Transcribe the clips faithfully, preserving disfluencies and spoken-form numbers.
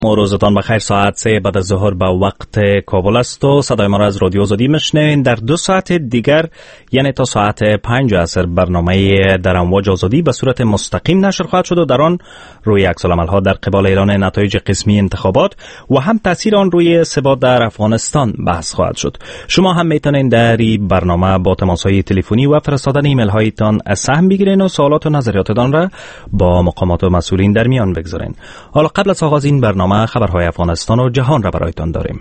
روزتان بخیر. ساعت سه بعد از ظهر به وقت کابل است و صدای ما را از رادیو آزادی میشنوین. در دو ساعت دیگر یعنی تا ساعت پنج عصر برنامه در امواج آزادی به صورت مستقیم نشر خواهد شد و در آن روی عکس‌العمل‌ها در قبال ایران نتایج قسمی انتخابات و هم تاثیر آن روی ثبات در افغانستان بحث خواهد شد. شما هم میتونین در این برنامه با تماس‌های تلفنی و فرستادن ایمیل هایتان سهم بگیرین و سوالات و نظریاتتان را با مقامات و مسئولین در میان بگذارین. حالا قبل از آغاز این برنامه خبرهای افغانستان و جهان را برایتان داریم.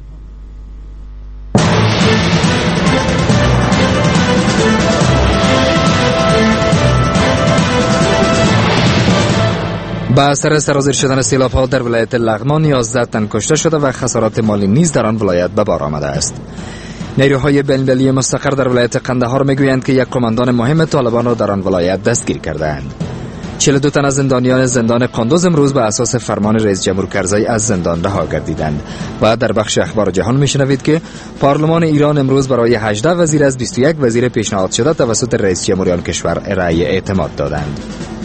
با اثر سرازیر شدن سیلاب‌ها در ولایت لغمان یازده تن کشته شده و خسارات مالی نیز در آن ولایت به بار آمده است. نیروهای بین‌المللی مستقر در ولایت قندهار میگویند که یک قماندان مهم طالبان را در آن ولایت دستگیر کردند. چهل و دو تن از زندانیان زندان قندوز امروز به اساس فرمان رئیس جمهور کرزی از زندان رها گردیدند. و در بخش اخبار جهان میشنوید که پارلمان ایران امروز برای هجده وزیر از بیست و یک وزیر پیشنهاد شده توسط رئیس جمهوری آن کشور رأی اعتماد دادند.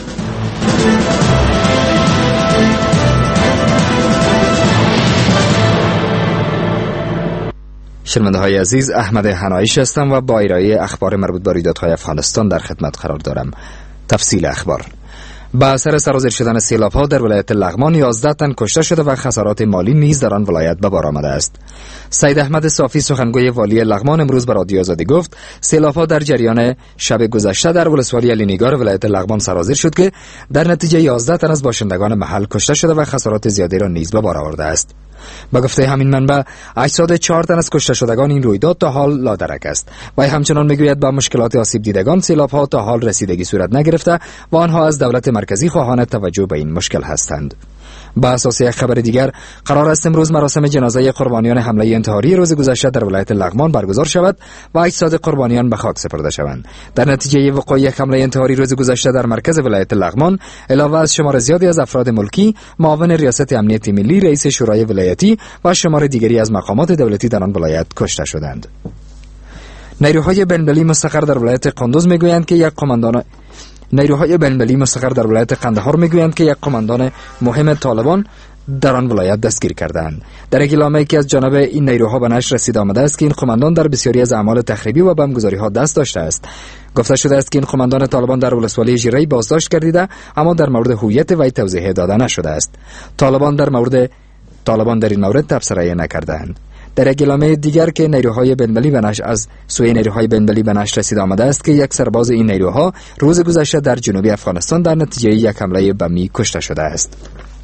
شنونده های عزیز، احمد حنایش هستم و با ارائه اخبار مربوط به رویدادهای افغانستان در خدمت قرار دارم. تفصیل اخبار: با اثر سرازیر شدن سیلاب‌ها در ولایت لغمان یازده تن کشته شده و خسارات مالی نیز در آن ولایت به بار آمده است. سید احمد صافی سخنگوی والی لغمان امروز به رادیو آزادی گفت سیلاب‌ها در جریان شب گذشته در ولسوالی علی نگار ولایت لغمان سرازیر شد که در نتیجه یازده تن از باشندگان محل کشته شده و خسارات زیادی را نیز به بار آورده است. با گفته همین منبع اجساد چهار تن از کشته شدگان این رویداد تا حال لادرک است و همچنان میگوید با مشکلات آسیب دیدگان سیلاب‌ها تا حال رسیدگی صورت نگرفته و آنها از دولت مرکزی خواهان توجه به این مشکل هستند. با اساس یک خبر دیگر قرار است امروز مراسم جنازه قربانیان حمله انتحاری روز گذشته در ولایت لغمان برگزار شود و اجساد قربانیان به خاک سپرده شوند. در نتیجه وقوع یک حمله انتحاری روز گذشته در مرکز ولایت لغمان علاوه از شمار زیادی از افراد ملکی، معاون ریاست امنیت ملی، رئیس شورای ولایتی و شمار دیگری از مقامات دولتی در آن ولایت کشته شدند. نیروهای بین‌المللی مستقر در ولایت قندوز میگویند که یک قماندان نیروهای بین‌المللی مستقر در ولایت قندهار میگویند که یک قماندان مهم طالبان در آن ولایت دستگیر کردند. در یک اعلامیه‌ای که از جانب این نیروها به نشر رسیده آمده است که این قماندان در بسیاری از اعمال تخریبی و بمبگذاری‌ها دست داشته است. گفته شده است که این قماندان طالبان در ولسوالی ژیری بازداشت گردیده اما در مورد هویت وی توضیح داده نشده است. طالبان در مورد طالبان در این مورد تبصره نکردند. در یک اعلامیه دیگر که نیروهای بین‌المللی به نشر از سوی نیروهای بین‌المللی به نشر رسیده آمده است که یک سرباز این نیروها روز گذشته در جنوبی افغانستان در نتیجه یک حمله بمی کشته شده است.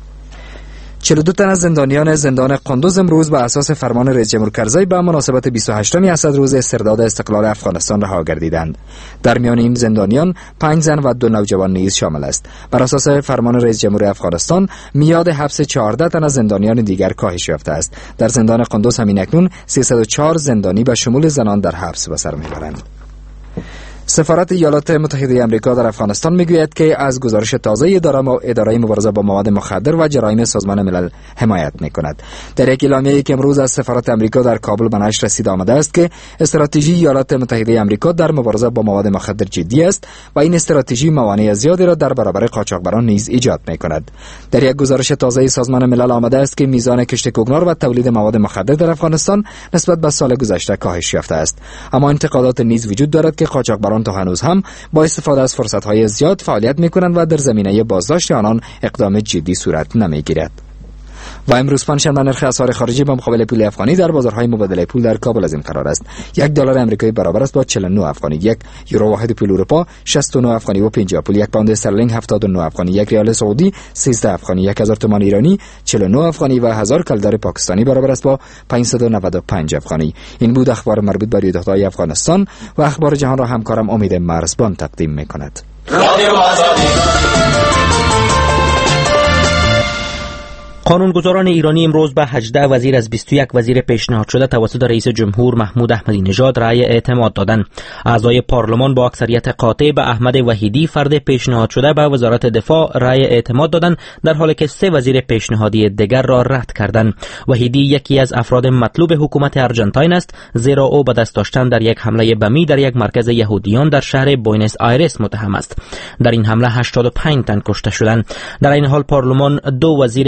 چهل و دو تن از زندانیان زندان قندوز امروز به اساس فرمان رئیس جمهور کرزی به مناسبت بیست و هشتم اسد روز استرداد استقلال افغانستان رها گردیدند. در میان این زندانیان پنج زن و دو نوجوان نیز شامل است. بر اساس فرمان رئیس جمهور افغانستان میاد حبس چهارده تن از زندانیان دیگر کاهش یافته است. در زندان قندوز همین اکنون سیصد و چهار زندانی به شمول زنان در حبس به سر میبرند. سفارت ایالات متحده آمریکا در افغانستان میگوید که از گزارش تازه اداره اداره مبارزه با مواد مخدر و جرایم سازمان ملل حمایت میکند. در یک اعلامیه‌ای که امروز از سفارت آمریکا در کابل به نشر رسیده آمده است که استراتژی ایالات متحده آمریکا در مبارزه با مواد مخدر جدی است و این استراتژی موانع زیادی را در برابر قاچاقبران نیز ایجاد میکند. در یک گزارش تازه سازمان ملل آمده است که میزان کشت کوکنار و تولید مواد مخدر در افغانستان نسبت به سال گذشته کاهش یافته است، اما انتقادات نیز وجود دارد که قاچاقبران تا هنوز هم با استفاده از فرصت‌های زیاد فعالیت می‌کنند و در زمینه بازداشت آنان اقدام جدی صورت نمی‌گیرد. و امروز پنجشنبه نرخ اسعار خارجی به مقابل پول افغانی در بازارهای مبادله پول در کابل از این قرار است: یک دلار آمریکایی برابر است با چهل و نه افغانی، یک یورو واحد پول اروپا شصت و نه افغانی و پنجاه پول، یک پوند استرلینگ هفتاد و نه افغانی، یک ریال سعودی سیزده افغانی، یک هزار تومان ایرانی چهل و نه افغانی و هزار کلدر پاکستانی برابر است با پانصد و نود و پنج افغانی. این بود اخبار مربوط به رویدادهای افغانستان و اخبار جهان را همکارم امید مرزبان تقدیم می‌کند. قانونگذاران ایرانی امروز به هجده وزیر از بیست و یک وزیر پیشنهاد شده توسط رئیس جمهور محمود احمدی نژاد رأی اعتماد دادند. اعضای پارلمان با اکثریت قاطع به احمد وحیدی فرد پیشنهاد شده به وزارت دفاع رأی اعتماد دادند، در حالی که سه وزیر پیشنهادی دیگر را رد کردند. وحیدی یکی از افراد مطلوب حکومت ارژانتین است، زیرا او به دست داشتن در یک حمله بمی در یک مرکز یهودیان در شهر بوینس آیرس متهم است. در این حمله هشتاد و پنج تن کشته شدند. در این حال پارلمان دو وزیر پیشنهاد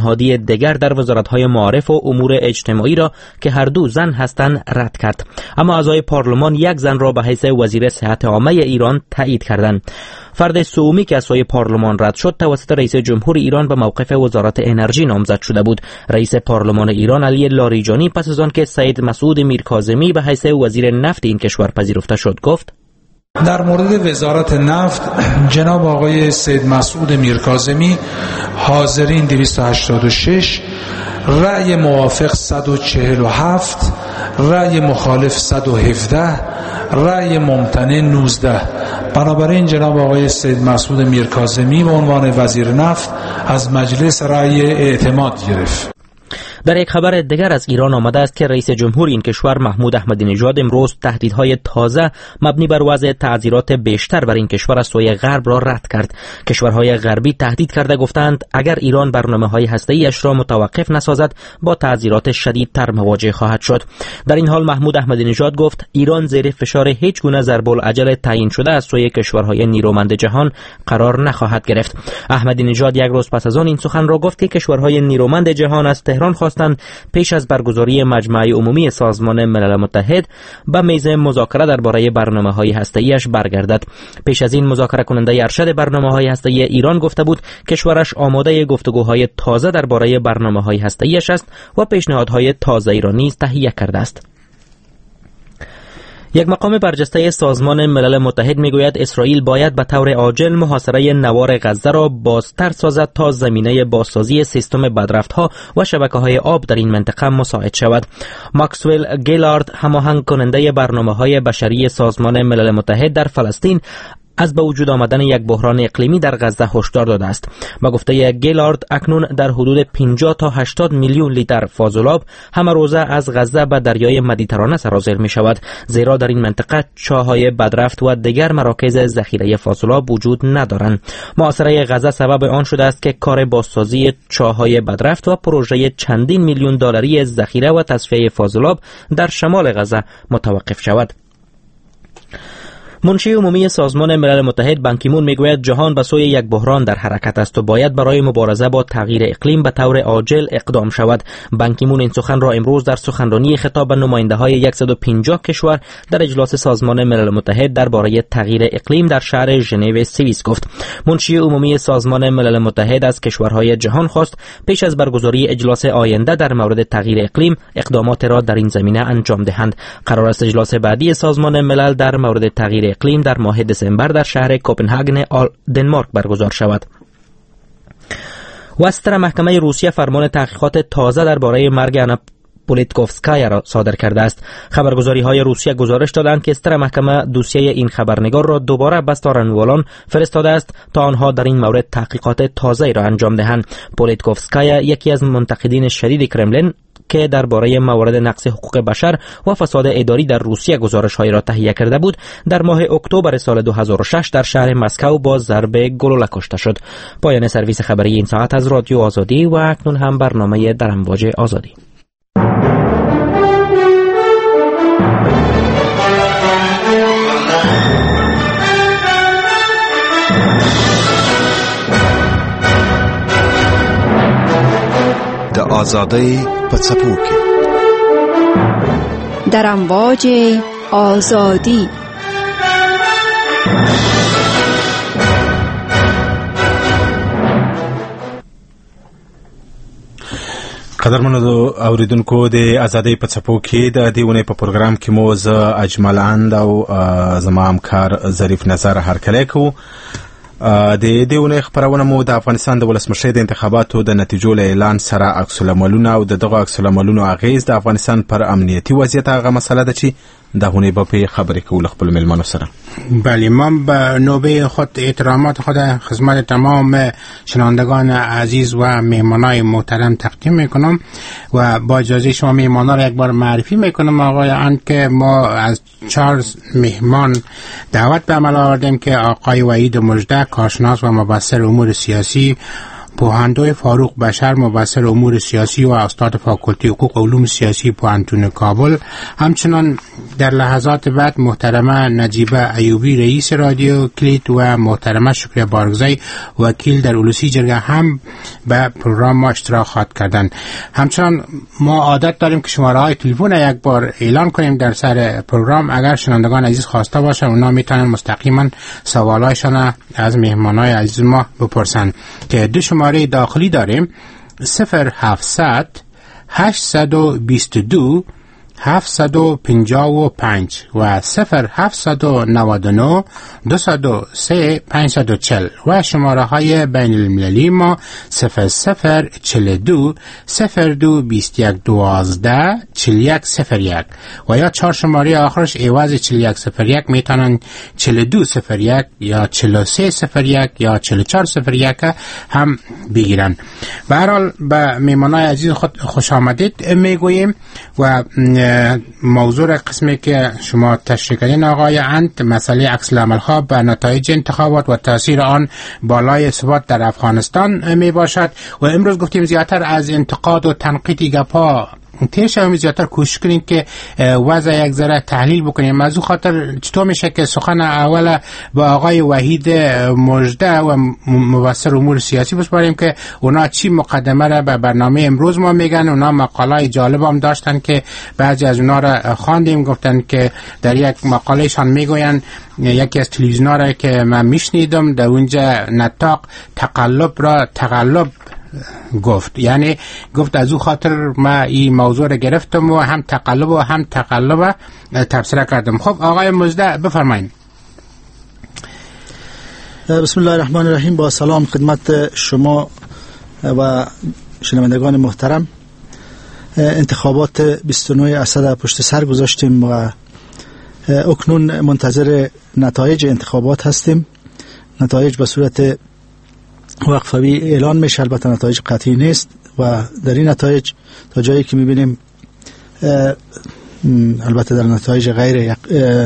نهادی دیگر در وزارت‌های معارف و امور اجتماعی را که هر دو زن هستند رد کرد. اما اعضای پارلمان یک زن را به حیث وزیر صحت عامه ایران تایید کردند. فرد سومی که از سوی پارلمان رد شد توسط رئیس جمهور ایران به موقف وزارت انرژی نامزد شده بود. رئیس پارلمان ایران علی لاریجانی پس از آن که سید مسعود میرکاظمی به حیث وزیر نفت این کشور پذیرفته شد گفت: در مورد وزارت نفت جناب آقای سید مسعود میرکاظمی حاضرین دویست و هشتاد و شش، رأی موافق صد و چهل و هفت، رأی مخالف صد و هفده، رأی ممتنع نوزده. بنابراین جناب آقای سید مسعود میرکاظمی به عنوان وزیر نفت از مجلس رأی اعتماد گرفت. در یک خبر دیگر از ایران آمده است که رئیس جمهور این کشور محمود احمدی نژاد امروز تهدیدهای تازه مبنی بر وضع تعزیرات بیشتر بر این کشور از سوی غرب را رد کرد. کشورهای غربی تهدید کرده گفتند اگر ایران برنامه‌های هسته‌ای اش را متوقف نسازد با تعزیرات شدیدتر مواجه خواهد شد. در این حال محمود احمدی نژاد گفت ایران زیر فشار هیچ گونه ضرب العجل تعیین شده از سوی کشورهای نیرومند جهان قرار نخواهد گرفت. احمدی نژاد یک روز پس از آن این سخن را گفت که کشورهای نیرومند جهان از تهران خواستند پیش از برگزاری مجمع عمومی سازمان ملل متحد به میز مذاکره درباره برنامه‌های هسته‌ایش برگردد. پیش از این مذاکره کننده ارشد برنامه‌های هسته‌ای ایران گفته بود کشورش آماده گفتگوهای تازه درباره برنامه‌های هسته‌ایش است و پیشنهادهای تازه را نیز تهیه کرده است. یک مقام برجسته سازمان ملل متحد میگوید اسرائیل باید به طور عاجل محاصره نوار غزه را بازتر سازد تا زمینه بازسازی سیستم بدرفت‌ها و شبکه‌های آب در این منطقه مساعد شود. ماکسول گیلارد هماهنگ کننده برنامه‌های بشری سازمان ملل متحد در فلسطین از به وجود آمدن یک بحران اقلیمی در غزه هشدار داده است. با گفته گیلارد اکنون در حدود پنجاه تا هشتاد میلیون لیتر فاضلاب همه روزه از غزه به دریای مدیترانه سرازیر می شود، زیرا در این منطقه چاهای بدرفت و دیگر مراکز ذخیره فاضلاب وجود ندارند. محاصره غزه سبب آن شده است که کار بازسازی چاهای بدرفت و پروژه چندین میلیون دلاری ذخیره و تصفیه فاضلاب در شمال غزه متوقف شود. منشی عمومی سازمان ملل متحد بان کی مون میگوید جهان به سوی یک بحران در حرکت است و باید برای مبارزه با تغییر اقلیم به طور عاجل اقدام شود. بان کی مون این سخن را امروز در سخنرانی خطاب به نماینده‌های صد و پنجاه کشور در اجلاس سازمان ملل متحد درباره تغییر اقلیم در شهر ژنو سوئیس گفت. منشی عمومی سازمان ملل متحد از کشورهای جهان خواست پیش از برگزاری اجلاس آینده در مورد تغییر اقلیم اقدامات را در این زمینه انجام دهند. قرار است اجلاس بعدی سازمان ملل در مورد تغییر اقلیم در ماه دسامبر در شهر کوپنهاگن دنمارک برگزار شود. وستر محکمه روسیه فرمان تحقیقات تازه درباره مرگ انا پولیتکوفسکایا را صادر کرده است. خبرگزاری‌های روسیه گزارش دادند که استر محکمه دوسیه این خبرنگار را دوباره به سارنوالان فرستاده است تا آنها در این مورد تحقیقات تازه را انجام دهند. پولیتکوفسکایا یکی از منتقدین شدید کرملین که درباره موارد نقض حقوق بشر و فساد اداری در روسیه گزارش‌هایی را تهیه کرده بود، در ماه اکتبر سال دو هزار و شش در شهر مسکو با ضرب گلوله کشته شد. پایان سرویس خبری این ساعت از رادیو آزادی و اکنون هم برنامه در امواج آزادی. د آزادی په څپو کې در امواج آزادی. قدرمنو اوریدونکو د آزادۍ په څپو کې د دې ونې په پروګرام کې مو زه اجمل اند او زما همکار ظریف نظر هرکلی کوو. د دې ونې خبرونه مو د افغانستان د ولسمشر د انتخاباتو د نتیجو له اعلان سره عکس العملونه او د دغه عکس العملونو اغیز د افغانستان پر امنیتي وضعیت هغه مسله ده چې د هونې به په خبرې کول خپل ملمنو سره. بله، ما به نوبه خود احترامات خود خدمت تمام شنوندگان عزیز و مهمانای محترم تقدیم میکنم و با اجازه شما مهمانا را یک بار معرفی میکنم. آقایان که ما از چهار مهمان دعوت به عمل آوردیم که آقای وحید مژده، کارشناس و مبصر امور سیاسی پوهندوی فاروق بشر مبصر امور سیاسی و استاد فاکولته حقوق و علوم سیاسی پوهنتون کابل، همچنان در لحظات بعد محترمه نجیبه ایوبی رئیس رادیو کلیت و محترمه شکریه بارگزای وکیل در اولوسی جرگه هم به پروگرام ما اشتراک خواهد کردند. همچنان ما عادت داریم که شماره های تلفن یک بار اعلان کنیم در سر پروگرام. اگر شنوندگان عزیز خواسته باشن اونا میتونن مستقیما سوالایشان از مهمانای عزیز ما بپرسن که دو شماره داخلی داریم: صفر هفتصد هشتصد و بیست و دو هفتصد و پنجاه و پنج و صفر هفتصد و نود و نه دویست و سه پانصد و چهل و شماره های بین المللی ما صفر صفر چهل و دو صفر دو بیست و یک دوازده چهل و یک صفر یک و یا چهار شماره آخرش عوض چهل و یک صفر یک میتونن چهل و دو صفر یک یا چهل و سه صفر یک یا چهل و چهار صفر یک هم بگیرن. به هر حال به میمانای عزیز خود خوش آمدید میگوییم و موضوع قسمی که شما تشریح کردین آقای اند، مسئله عکس العمل‌ها به نتایج انتخابات و تاثیر آن بالای ثبات در افغانستان می باشد و امروز گفتیم زیادتر از انتقاد و تنقید گپا تیش هم زیادتر کوشش کنیم که وضع یک ذره تحلیل بکنیم. از او خاطر چطور میشه که سخن اول با آقای وحید مژده و مبصر امور سیاسی بسپاریم که اونا چی مقدمه را به برنامه امروز ما میگن. اونا مقاله جالب هم داشتن که بعضی از اونا را خواندیم، گفتن که در یک مقاله شان میگوین یکی از تلویزیونا را که من میشنیدم در اونجا نطاق تقلب را تقلب گفت، یعنی گفت از او خاطر ما این موضوع را گرفتم و هم تقلب و هم تقلب تفسیر کردم. خب آقای مژده بفرمایید. بسم الله الرحمن الرحیم. با سلام خدمت شما و شنوندگان محترم. انتخابات بیست و نه اسد پشت سر گذاشتیم و اکنون منتظر نتایج انتخابات هستیم. نتایج به صورت وقفوی اعلان میشه، البته نتایج قطعی نیست و در این نتایج تا جایی که میبینیم البته در نتایج غیر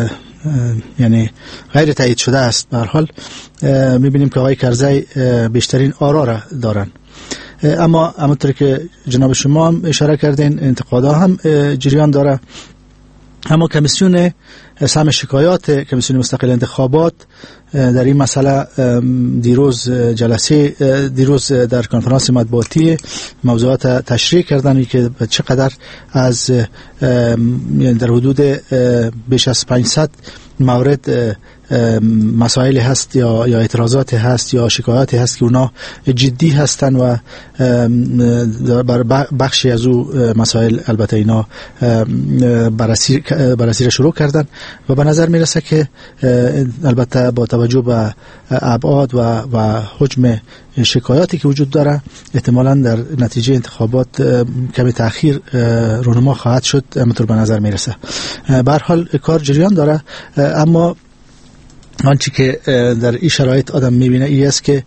یعنی غیر تایید شده است، به هر حال میبینیم که آقای کرزی بیشترین آرا را دارن. اما همونطور که جناب شما هم اشاره کردین انتقادها هم جریان داره. اما کمیسیون سهم شکایات کمیسیون مستقل انتخابات در این مسئله دیروز جلسه دیروز در کنفرانس مطبوعاتی موضوعات تشریح کردن که چقدر از یعنی در حدود بیش از پانصد مورد مسائل هست یا یا اعتراضات هست یا شکایات هست که اونا جدی هستن و بر بخشی از او مسائل البته اینا بررسی بررسی شروع کردن و به نظر میرسه که البته با توجه به ابعاد و و حجم شکایاتی که وجود داره احتمالاً در نتیجه انتخابات کمی تأخیر رونما خواهد شد، همونطور به نظر میرسه. به هر حال کار جریان داره، اما آنچه که در این شرایط آدم میبینه ای است که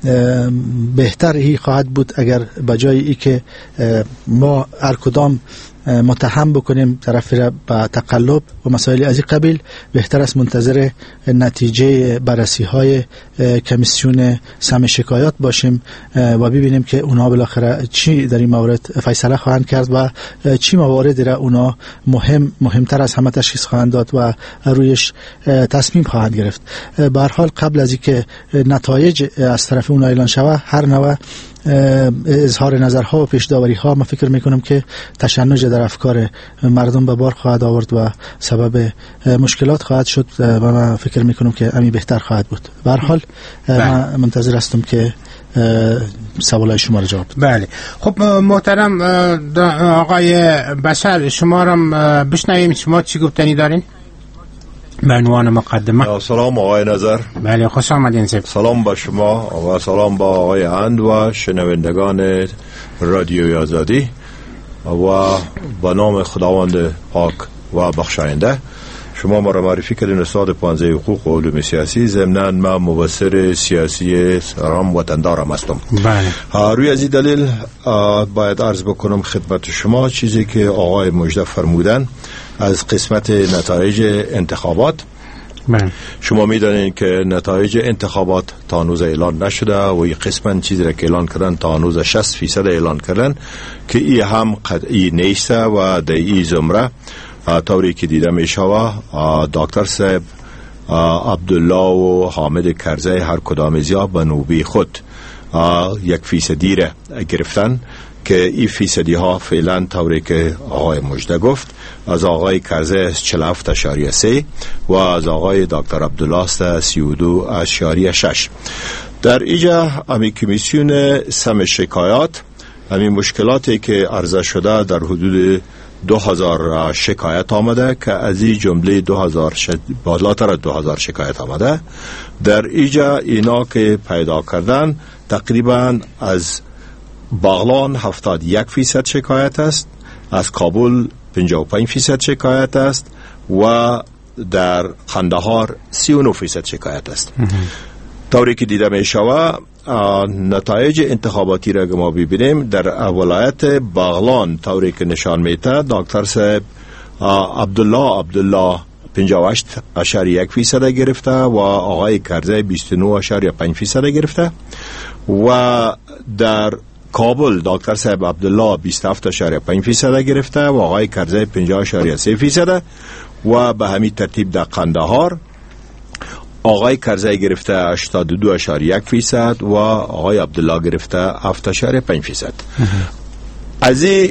بهتر هی خواهد بود اگر بجای ای که ما هر کدام متهم بکنیم طرف را به تقلب و مسائل از این قبیل، بهتر است منتظر نتیجه بررسی های کمیسیون سهم شکایات باشیم و ببینیم که اونها بالاخره چی در این مورد فیصله خواهند کرد و چی مواردی را اونها مهم مهمتر از همه تشخیص خواهند داد و رویش تصمیم خواهند گرفت. به هر حال قبل از اینکه نتایج از طرف اونها اعلان شود، هر نوع اظهار نظرها و پیش‌داوری ها من فکر میکنم که تشنج در افکار مردم به بار خواهد آورد و سبب مشکلات خواهد شد و من فکر میکنم که امی بهتر خواهد بود. به هر حال من منتظر هستم که سوالای شما را جواب. بله خب محترم آقای بشر، شما را بشنویم، شما چی گفتنی دارین به عنوان مقدمه؟ سلام آقای نظر. بله خوش آمدین. سلام با شما و سلام با آقای اند و شنوندگان رادیوی آزادی و با نام خداوند پاک و بخشاینده. شما ما را معرفی کردین استاد پانزه حقوق و علوم سیاسی، ضمناً من مبصر سیاسی رام وطندارم هستم. بله. روی از این دلیل باید عرض بکنم خدمت شما چیزی که آقای مژده فرمودن از قسمت نتایج انتخابات بله. شما میدانید که نتایج انتخابات تا هنوز اعلان نشده و این قسماً چیزی را که اعلان کردن تا هنوز شصت فیصد اعلان کردن که این هم قطعی نیست و در این زمره طوری که دیده می شود دکتر صاحب عبدالله و حامد کرزی هر کدام زیاد به نوبه خود یک فیصدی را گرفتن که این فیصدی ها فعلا طوری که آقای مجده گفت از آقای کرزی چهل و هفت اشاریه سه و از آقای دکتر عبدالله سی و دو اشاریه شش. در اینجا امی کمیسیون سم شکایات امی مشکلاتی که عرضه شده در حدود دو هزار شکایت آمده که از این جمله دو هزار ش... بالاتر از دو هزار شکایت آمده. در اینجا اینا که پیدا کردن تقریبا از باغلان هفتاد و یک فیصد شکایت است، از کابل پنجاه و پنج فیصد شکایت است و در قندهار سی و نه فیصد شکایت است. طوری که دیده می شود نتایج انتخاباتی را که ما ببینیم در ولایت باغلان طوری که نشان میده دکتر صاحب عبدالله عبدالله پنجاه و هشت اشاریه یک فیصد گرفته و آقای کرزی بیست و نه اشاریه پنج فیصد گرفته و در کابل دکتر صاحب عبدالله بیست و هفت اشاریه پنج فیصد گرفته و آقای کرزی پنجاه اشاریه سه فیصد و به همین ترتیب در قندهار آقای کرزی گرفته هشتاد و دو اشاریه یک فیصد و آقای عبدالله گرفته هفت اشاریه پنج فیصد. از این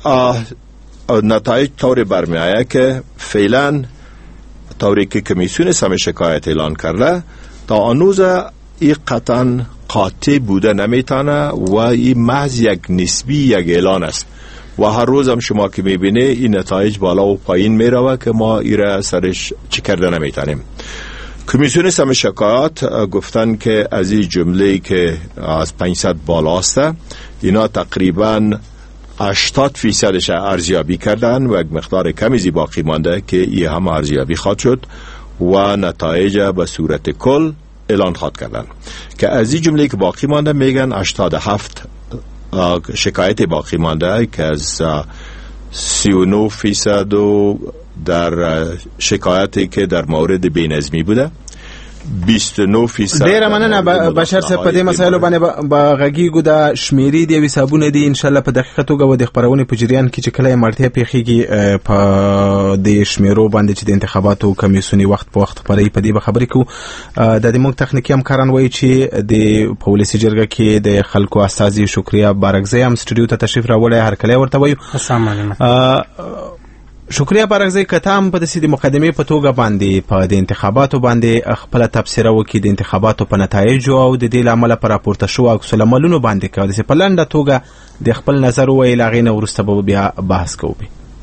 نتایج طور برمی آید که فعلا طوری که کمیسیون سم شکایت اعلان کرده تا هنوز این قطعا قاطع بوده نمیتونه و این محض یک نسبی یک اعلان است و هر روز هم شما که میبینه این نتایج بالا و پایین میروه که ما ایره سرش چی کرده نمیتونیم. کمیسیون سم شکایات گفتن که از این جمله که از پانصد بالاست اینا تقریبا هشتاد فیصدش ارزیابی کردن و یک مقدار کمی باقی مانده که این هم ارزیابی خواهد شد و نتایج به صورت کل اعلان خواهد کردن که از این جمله که باقی مانده میگن هشتاد و هفت شکایت باقی مانده که از سی و نه فیصد و در شکایتی که در مورد بینظمی بوده بیست و نه فیصد. ډیره مننه بشر صاحب په دې مسایلو باندې به غږیږو د شمیرې د حسابونه دي ان شاء الله په دقیقه توګه و د خبرونې په جریان کې چې کله مرتیا پیخیږي په د شمیرو باندې چې د انتخاباتو کمیسیوني وخت په وخت پرې په دې به خبرې کوو. د دې موږ تخنیکی همکاران وایي چې د پولیسي جرګه کې د خلکو استازي شکریا بارکزی هم سټوډیو ته تشریف راوړی هر کله ورته وایو. السلام علیکم. شکریہ بارکزی که تام په دې د مقدمه په توګه باندې په د انتخاباتو باندې خپل تفسیر وکړي د انتخاباتو په نتایجو او د دې عمله پر راپورته شو او عکس العملونو باندې کوي چې په لنډه توګه د خپل نظر وایي لاغې نه ورسته به بیا بحث کوو.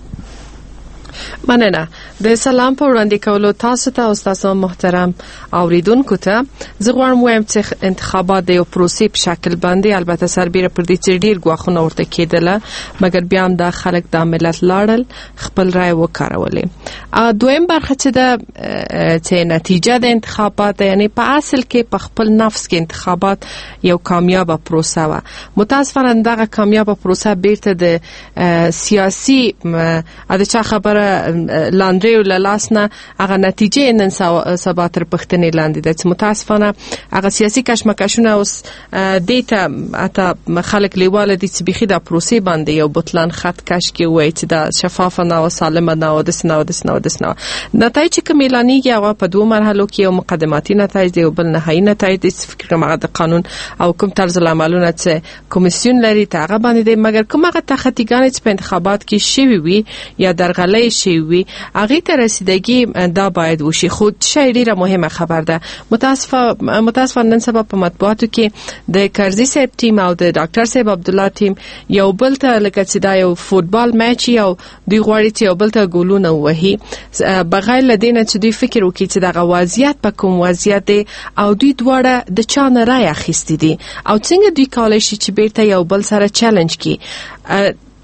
مننه. د سلام په وړاندې کولو تاسو ته او تاسو محترم اوریدونکو ته زه غواړم وایم چې انتخابات د یو پروسې په شکل باندې البته سربیره پر دې چې ډیر غواخونه ورته کېدله مګر بیا هم د خلک د ملت لاړل خپل رائے وکړولې. ا دویم برخه چې د چې نتیجه د انتخابات یعنی په اصل کې په خپل نفس کې انتخابات یو کامیاب پروسه و. متاسفانه دغه کامیاب پروسه بیرته د سیاسي د چا خبره لاندریو لاسنه هغه نتیجه نن سبا تر پښتنې لاندې ده چې متاسفانه هغه سیاسي کشمکشونه اوس دیتا اته خلک لیواله دي چې بيخي د پروسې باندې یو بوتلان خط کش کې وای چې د شفاف نه او سالم نه او د سنو د سنو د سنو نتایج کوم اعلانېږي هغه په دوه مرحلو کې یو مقدماتي نتایج دی او بل نهایي نتایج دی. فکر کوم هغه د قانون او کوم طرز العملونه چې کمیسیون لري هغه باندې دی مګر کوم هغه تخطیګان چې په انتخابات کې شوي وي یا درغلې شوي وي هغه ته رسیدگی دا باید وشي. خود شایری را مهمه خبر ده. متاسفانه متاسفانه نن سبا په مطبوعاتو کې د کرزی صاحب ټیم او د ډاکټر صاحب عبدالله ټیم یو بل ته لکه چې دا یو فوتبال میچ یو دوی غواړي چې یو بل ته ګولونه وهي بغیر لدینه چې دوی فکر وکړي چې دغه وضعیت په کوم وضعیت دی او دوی دواړه د چا نه رای اخیستی دي او څنګه دوی کولای شي چې بیرته یو بل سره چیلنج کړي.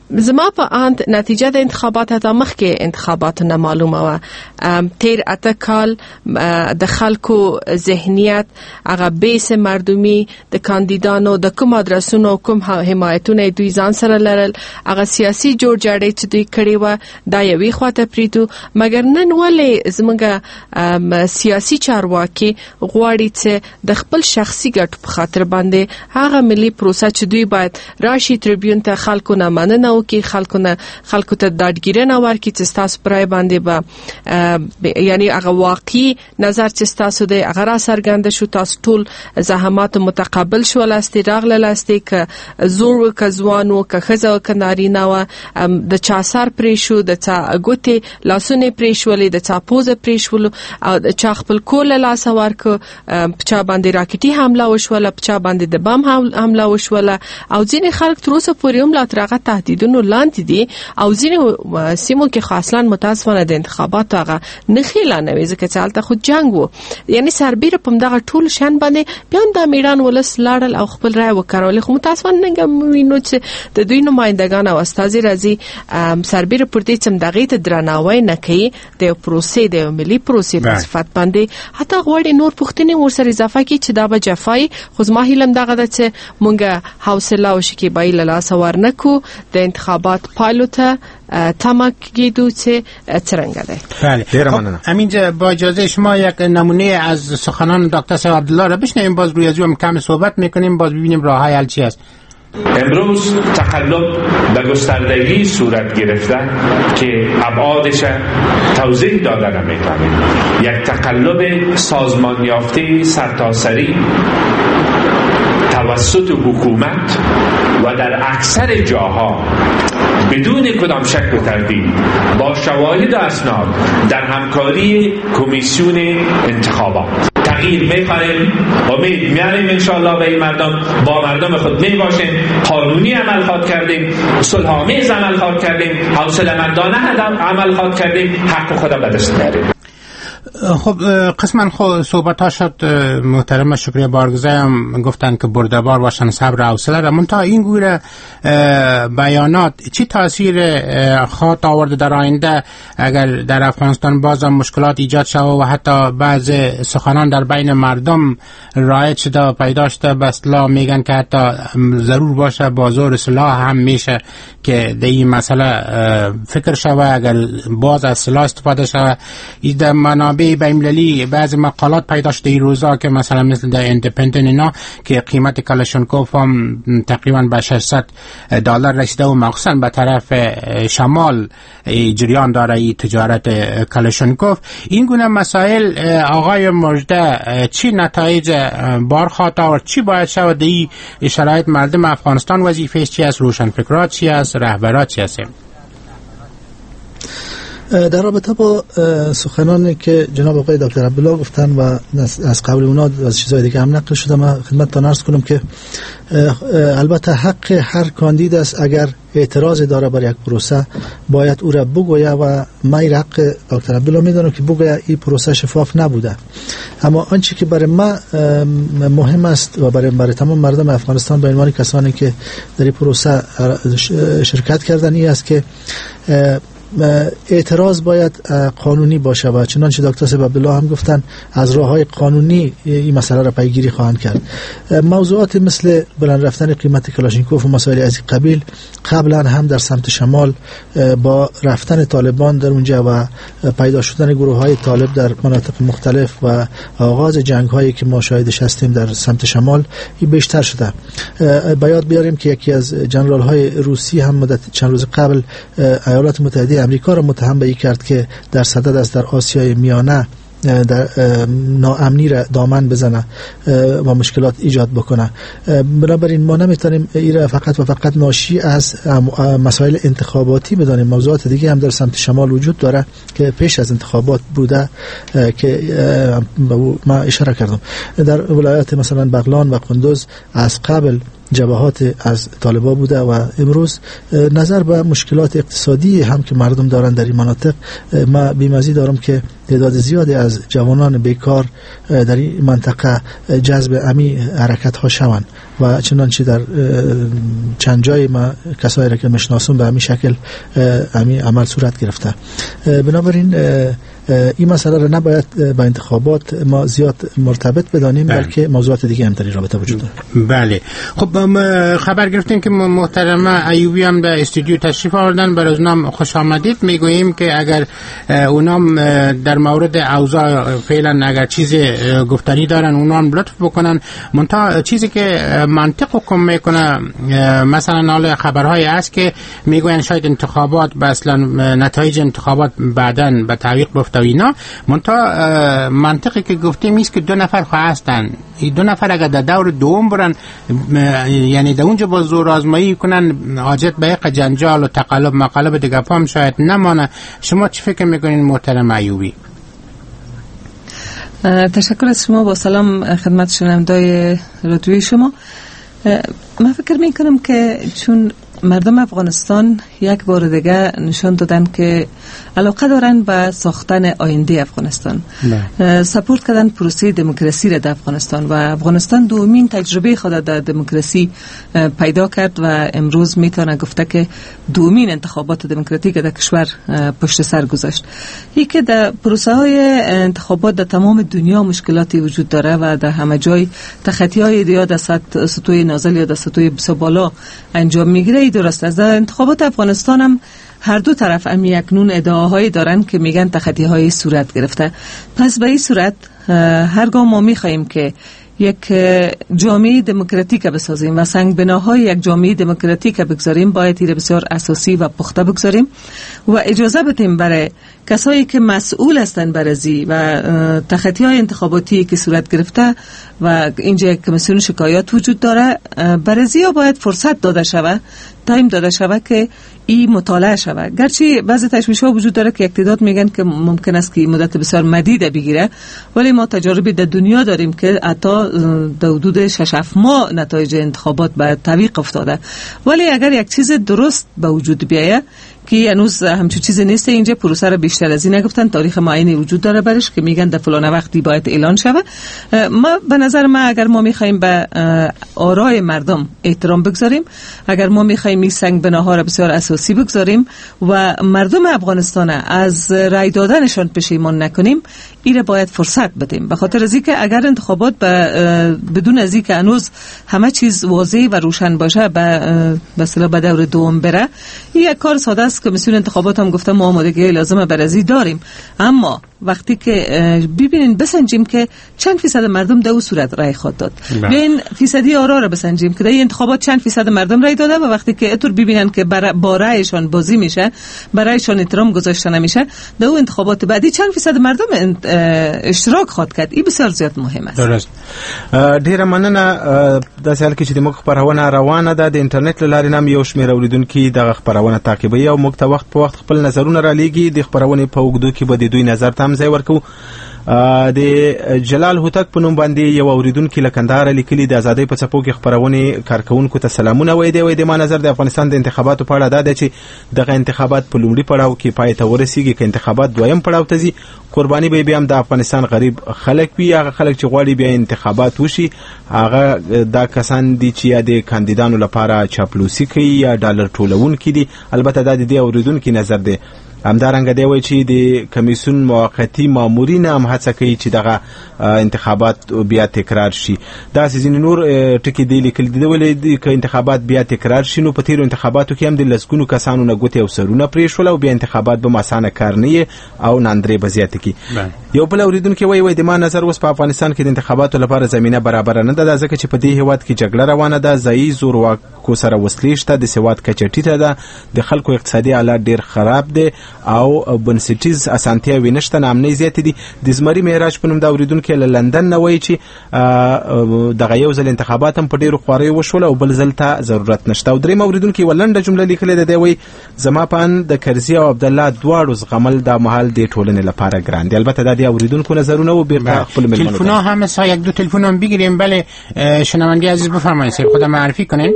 زما په اند نتیجه د انتخابات ته مخکې انتخابات نه معلومه و. تیر اته کال د خلکو ذهنیت هغه بیس مردمی د کاندیدانو د کوم ادرسونو کوم حمایتونه دوی ځان سره لرل هغه سیاسي جوړ جاړی چې دوی کړی و دا یوې خواته پریدو. مګر نن ولې زموږ سیاسي چارواکي غواړي چې د خپل شخصي ګټو په خاطر باندې هغه ملي پروسه چې دوی باید راشي تریبیون ته خلکو نه مننه وکړي، خلکو نه خلکو ته دادګیرنه ورکړي چې تاسو پرای باندې به یعنی هغه واقعي نظر چې تاسو د هغه را څرګند شو، تاسو ټول زحمات متقبل شو لاستي راغله لاستي ک زور ک ځوانو ک خزه ک نارینه و د چا سر پرې شو، د چا ګوتې لاسونه پرې شولې، د چا پوزه پرې شول او د چا خپل کول لاس ورک پچا باندې راکټي حمله وشوله، پچا باندې د بم حمله وشوله او ځینې خلک تر اوسه پورې هم لا ترغه تهدیدونو لاندې دي او ځینې سیمو کې خاصلاً متاسفانه د انتخابات هغه نه خلانوي ځکه چې حالت خود جنگ وو. یعنی سربېره په دغه ټول شان باندې بیا هم د میران ولس لاړل او خپل رائے وکړول. خو متاسفانه نن وینو چې د دوی نمائندگان او استازي راځي سربېره پر دې چې دغه ته درناوی نه کوي د پروسې د ملي پروسې په صفت باندې حتی غوړي نور پښتني ورسره اضافه کی چې دا به جفای خو زما هیلم دغه د چې مونږه حوصله او شکیبای له سوار نکو د انتخابات پایلو ته تماک گیدو چه ترنگه ده. بله خب همینجا با اجازه شما یک نمونه از سخنان دکتر سید عبدالله را بشنویم، باز روی از اون کم صحبت میکنیم، باز ببینیم راه های حل چی است. امروز تقلب به گستردگی صورت گرفته که ابعادش توضیح داده نمیتونیم. یک تقلب سازمان یافته سرتاسری توسط حکومت و در اکثر جاها بدون کدام شک و تردید با شواهد و اسناد در همکاری کمیسیون انتخابات تغییر می‌خواهیم. امید می‌آوریم انشالله به این مردم با مردم خود میباشیم، قانونی عمل خواد کردیم، صلح‌آمیز عمل خواد کردیم، حوصله‌مندانه عمل خواد کردیم، حق خود به دست میاریم. خب قسما خب صحبت ها شد محترم شکریه بارگزای هم گفتن که بردبار باشن، صبر و حوصله را منتها این گوره بیانات چی تاثیر خواهد آورده در آینده اگر در افغانستان باز هم مشکلات ایجاد شود و حتی بعض سخنان در بین مردم رایج شده پیدا شده به اصطلاح میگن که حتی ضرور باشه بازار سلاح هم میشه که در این مسئله فکر شود اگر باز از سلاح استفاده شود. این منابع بین‌المللی بعض مقالات پیدا شده این روزا که مثلا مثل در اندپندنت اینا که قیمت کلاشینکوف هم تقریبا به ششصد دلار رسیده و مخصوصا به طرف شمال جریان داره این تجارت کلاشینکوف. این گونه مسائل آقای مجده چی نتایج بار خواهد آورد؟ چی باید شود در این شرایط؟ مردم افغانستان وظیفه‌اش چی است؟ روشنفکرات چی است؟ رهبرات چی است؟ در رابطه با سخنانی که جناب آقای دکتر عبدالله گفتن و از قبل اونا از چیزهای دیگه هم نقل شده، من خدمتتون عرض کنم که البته حق هر کاندید است اگر اعتراض داره بر یک پروسه باید او را بگویه و من حق دکتر عبدالله میدونم که بگویه این پروسه شفاف نبوده. اما آنچه که برای ما مهم است و برای برای تمام مردم افغانستان به عنوان کسانی که در این پروسه شرکت کردن این است که اعتراض باید قانونی باشه و چنانچه دکتر سید عبدالله هم گفتن از راههای قانونی این مسئله را پیگیری خواهند کرد. موضوعات مثل بلند رفتن قیمت کلاشینکوف و مسائل از قبیل قبلا هم در سمت شمال با رفتن طالبان در اونجا و پیدا شدن گروه های طالب در مناطق مختلف و آغاز جنگ هایی که ما شاهدش هستیم در سمت شمال این بیشتر شده. باید بیاریم که یکی از جنرال های روسی هم مدت چند روز قبل ایالات متحده امریکا را متهم به این کرد که در صدد است در آسیای میانه در ناامنی را دامن بزنه و مشکلات ایجاد بکنه. بنابراین ما نمیتونیم این فقط و فقط ناشی از مسائل انتخاباتی بدانیم. موضوعات دیگه هم در سمت شمال وجود داره که پیش از انتخابات بوده که ما اشاره کردم. در ولایات مثلا بغلان و قندوز از قبل جبهات از طالبان بوده و امروز نظر به مشکلات اقتصادی هم که مردم دارن در این مناطق ما بی‌مزی دارم که تعداد زیادی از جوانان بیکار در این منطقه جذب امی حرکت ها شوند و چنانچه در چند جای ما کسایی را که میشناسم به امی شکل امی عمل صورت گرفته. بنابراین این مسئله را نباید با انتخابات ما زیاد مرتبط بدانیم، بله. بلکه موضوعات دیگه هم در این رابطه وجود داره. بله. خب خبر گرفتیم که محترمه ایوبی هم به استودیو تشریف آوردن، برای اونام خوش آمدید. میگوییم که اگر اونام در مورد اوضاع فعلا اگر چیز گفتنی دارن اونام لطف بکنن، منتها چیزی که منطق حکم میکنه مثلا حال خبرهای هست که میگوین شاید انتخابات به اصلا نتایج انتخابات بعدن به تعویق بفته و اینا، منتها منطقی که گفتیم است که دو نفر هستن، این دو نفر اگر در دور دوم برن یعنی در اونجا با زور آزمایی کنن حاجت به یک جنجال و تقلب مقالب دیگه پام شاید نمانه. شما چی فکر میکنین محترم ایوبی؟ تشکر از شما، با سلام خدمت شنوندای رادیوی شما. من فکر میکنم که چون مردم افغانستان یک بار دیگه نشان دادن که علاقه دارن به ساختن آینده افغانستان، سپورت کردن پروسه دموکراسی را در افغانستان و افغانستان دومین تجربه خود در دموکراسی پیدا کرد و امروز میتونه گفته که دومین انتخابات دموکراتیک در کشور پشت سر گذاشت. این که در پروسه های انتخابات در تمام دنیا مشکلاتی وجود داره و در همه جای تخطی های یا در سطوح نازل یا در سطوح بسیار بالا انجام میگیره. درست است. در انتخابات افغانستان هم هر دو طرف هم یکنون ادعاهایی دارن که میگن تخطی های صورت گرفته. پس به این صورت هرگاه ما میخواهیم که یک جامعه دموکراتیک بسازیم و سنگ بناهای یک جامعه دموکراتیک بگذاریم، باید این بسیار اساسی و پخته بگذاریم و اجازه بدیم برای کسایی که مسئول هستند برای و تخطی های انتخاباتی که صورت گرفته و اینجا کمیسیون شکایات وجود داره، برای باید فرصت داده شود، تایم داده شود که این مطالعه شود. گرچه بعضی تشویش ها وجود داره که یک تعداد میگن که ممکن است که مدت بسیار مدید بگیره، ولی ما تجاربی در دنیا داریم که حتی در حدود شش هفت ماه نتایج انتخابات به تعویق افتاده. ولی اگر یک چیز درست به وجود بیاید که هنوز همچون چیز نیست، اینجا پروسه را بیشتر از این نگفتن، تاریخ معینی وجود داره برش که میگن در فلان وقتی باید اعلان شود. ما به نظر ما اگر ما میخوایم به آرای مردم احترام بگذاریم، اگر ما میخوایم این سنگ بناها را بسیار اساسی بگذاریم و مردم افغانستان از رای دادنشان پشیمان نکنیم، این را باید فرصت بدیم. به خاطر از اینکه اگر انتخابات بدون از اینکه هنوز همه چیز واضح و روشن باشه به مثلا به دور دوم بره، این یک کار ساده است. کمیسیون انتخابات هم گفته ما آمادگی لازمه برازی داریم، اما وقتی که ببینین بسنجیم که چند فیصد مردم در اون صورت رای خواهد داد، ببین فیصدی آرا را بسنجیم که در این انتخابات چند فیصد مردم رای داده و وقتی که اتور ببینن که با رایشان بازی میشه، برایشان احترام گذاشته نمیشه، در اون انتخابات بعدی چند فیصد مردم اشتراک خواهد کرد. این بسیار زیاد مهم است. درست. ډیره مننه. د سال کې چې د موږ خبرونه روانه ده د انټرنیټ له لارې نام یو شمېر اوریدونکي دغه خبرونه تعقیبوي او موږ ته وخت په وخت خپل نظرونه را لیږي. د خبرونې په اوږدو کې به د دوی نظر ته هم ځای ورکوو. د جلال هوتک په نوم باندې یو اوریدونکي له کندهاره لیکلي د ازادۍ په څپو کې خبرونې کارکوونکو ته سلامونه وایي. دی وایي د ما نظر د افغانستان د انتخاباتو په اړه دا دی چې دغه انتخابات په لومړي پړاو کې پای ته ورسیږي، که انتخابات دویم پړاو ته ځي قرباني به بیا هم د افغانستان غریب خلک وي. هغه خلک چې غواړي بیا انتخابات وشي هغه دا کسان دي چې یا د کاندیدانو لپاره چاپلوسي کوي یا ډالر ټولونکي دي. البته دا د دې اوریدونکي نظر دی. همدارنګه دی وایي چې د کمیسیون موقتی مامورین هم هڅه کوي چې دغه انتخابات بیا تکرار شي. داسې ځینې نور ټکي دی لیکلي دي ولې که انتخابات بیا تکرار شي نو په تیرو انتخاباتو کې هم د لسګونو کسانو نه ګوتې او سرونه پرېښول او بیا انتخابات به اسانه کار نه او ناندرې به زیاته کړي. یو بل اورېدونکی وایي وایي د ما نظر اوس په افغانستان کې د انتخاباتو لپاره زمینه برابره نه ده، ځکه چې په دې هېواد کې جګړه روانه ده، ځایي زورواکو سره وسلې شته، د سواد کچه ټیټه ده، د خلکو اقتصادي حالات ډېر خراب دي او بنسټیز اسانتیاوې نشته، نامنۍ زیاتې دي. د زمري معراج په نوم د اورېدونکي له لندن نه وایي چې دغه یو ځل انتخابات هم په ډېرو خواریو وشول او بل ځل ته ضرورت نشته. او درېیم اورېدونکي یوه لنډه جمله لیکلې ده. دی وایي زما په اند د کرزي او عبدالله دواړو زغمل دا مهال د ټولنې لپاره ګران دي. البته دا د اورېدونکو نظرونه و بیرته خپل مېلمنو تلفن‌ها هم سا یک دو تلفن هم بگیریم. بله شنونده عزیز بفرمایید سر خود معرفی کنین.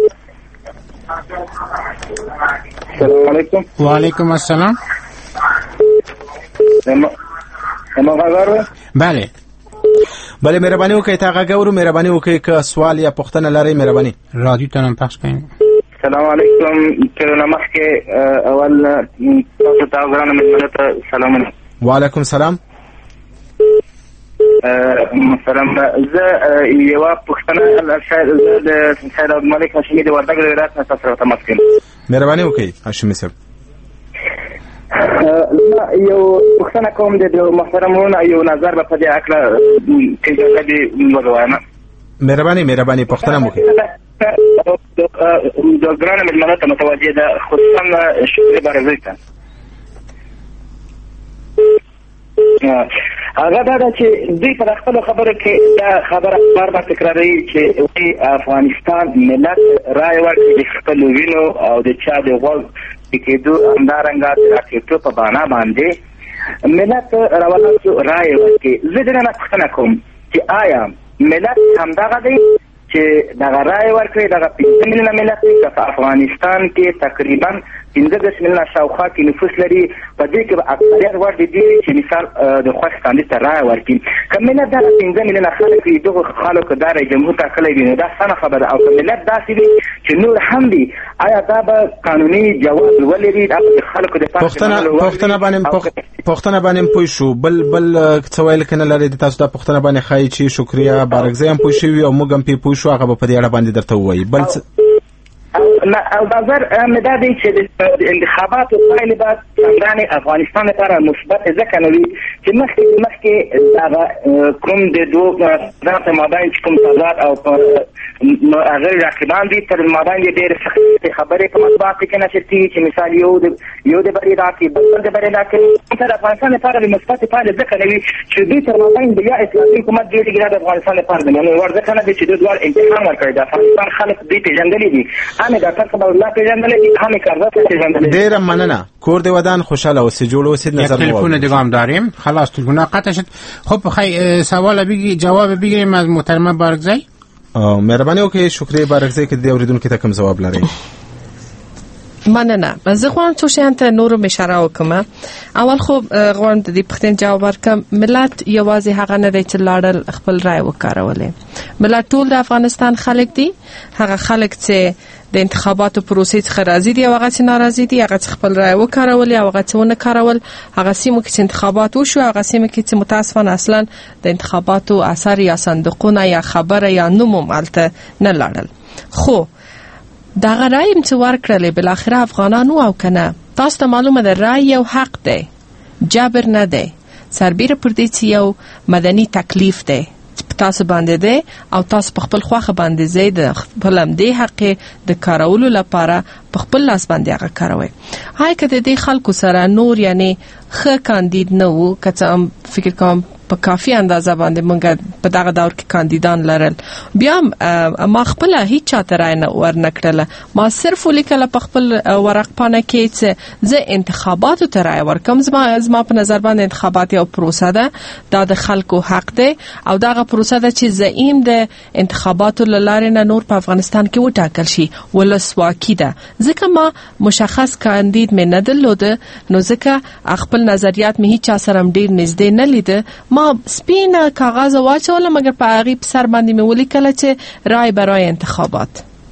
سلام علیکم. و علیکم السلام. سماغاغارو بله بله مهرباني وکړئ تا غاګورو مهرباني وکړئ که سوال یا پوښتنه لرئ مهرباني رادیو ته نن پخش کړئ. السلام علیکم ترونه مخکې اول تاسو ته ګرانه مېلمنو ته سلامونه. وعلیکم السلام. سلام. زه یوه پوښتنه شاید د سید عبدالملک هاشمي د وردګ د ولایت نه تاسو ته تماس کوم. مهرباني وکړئ هاشمي صاحب. یو پوښتنه کوم د محترمونو یو نظر به په دې اړه کې دې وګوایم. مهرباني مهرباني پوښتنه وکړئ. د ګرانه مېلمنو ته متوجه ده خصوصا شکر بارزی ته هغه دا ده چې دوی په خپلو خبرو کې دا خبره بار بار تکراروي چې افغانستان ملت رایې ورکړي د خپلو وینو او د چا د غوږ کېدو همدارنګه د راکېدو په بنا باندې ملت راولاړ رایې ورکړي. زه دې نه پوښتنه کوم چې آیا ملت همدغه دی چې دغه رایې ورکړي دغه پنځه میلیونه ملت دی که په افغانستان کې تقریبا پنځه دېرش میلیونه شاوخوا کې نفوس لري په دې کې به اکثریت ور دي چې مثال د خوښ کاندید ته رایې ورکړي که ملت دغه پنځه میلیونه خلک وي دغو خلکو دا رئیس جمهور ټاکلی وي نو دا سمه خبره او که ملت داسې وي چې نور هم دي آیا دا به قانوني جواز ولري دا به خلکو د پوښتنه باندې پوښتنه باندې پوه شو بل بل څه ویل کنه لري د تاسو د پوښتنه باندې ښایي چې شکریا بارګزی هم پوه شوي او موږ هم پې پوه شو هغه به په دې اړه باندې درته ووایي. بل او نظر مې دا دی چې د انتخاباتو پایلې به څنګه افغانستان لپاره مثبت ځکه نه وي چې مخکې مخکې دغه کوم د دوه ځانته مابین چې کوم تضاد او هغه رقیبان دي تر مابین یې ډېرې سختې خبرې په مطبوعاتو کې نشر کېږي چې مثال یو د یو د بري راکړي بل د بري راکړي تر افغانستان لپاره د مثبتې پایلې ځکه نه وي چې دوی تر مابین د یا اسلامي حکومت جوړېږي د افغانستان لپاره د نو ور ځکه نه دی چې دوی دواړه امتحان ورکړي د افغانستان خلک دوی پېژندلي دي همې ډاکټر صاحب الله پېژندلی دي همې کارزاد پېژندلی. ډېره مننه کور دې ودان خوشحاله اوسې جوړ اوسید. نظر یک تلفن دیگه هم داریم خلاص تلفن قطع شد. خب بخوای سوال بگی جواب بگیریم از محترمه بارگزی. مهرباني وکړئ شکریه بارګزی کې د اوریدونکو ته کوم جواب لرئ. مننه. زه غواړم څو شیان ته نورو اشاره وکړم. اول خو غواړم د دې پوښتنې جواب ورکړم. ملت یوازې هغه نه دی چې لاړل خپل رای وکارولې. ملت ټول د افغانستان خلک دي. هغه خلک چې د انتخاباتو پروسې څخه راضي دي او هغه چې ناراضي دي هغه چې خپل رای وکارولې او هغه چې ونه کارول هغه سیمو کې چې انتخابات وشو هغه سیمو کې چې متاسفانه اصلا د انتخاباتو اثر یا صندوقونه یا خبره یا نوم مالته نه لاړل. خو دغه رای چې ورکړلې بل اخر افغانانو او کنه تاسو ته معلومه ده رای یو حق دی جبر نه دی سربیره پر دې چې یو مدني تکلیف دی تاسو باندې دی او تاسو په خپل خواخه باندې زید خپل هم دی حق د کارولو لپاره په خپل لاس باندې هغه کاروي. هاي کده دې خلکو سره نور یعنی خ کاندید نه وو کته فکر کوم په کافي اندازه باندې مونږ په دغه دور کې کاندیدان لرل بیا ما خپل هیڅ چاته رای نه ورنکړله ما صرف لیکل په خپل ورق پانه کې چې زه انتخاباتو ته رای ورکم. زما زما په نظر باندې انتخابات یو پروسه ده دا د خلکو حق دی او دغه پروسه ده چې زعیم د انتخاباتو لاره نه نور په افغانستان کې وټاکل شي ولسواکي ده. ځکه ما مشخص کاندید مې نه درلوده نو ځکه خپل نظریات مې هیڅ چا سره ډیر نږدې نه لیده ما سپینه کاغذ واچوله مګر په هغه په سر باندې مې ولیکل چې رای برای انتخابات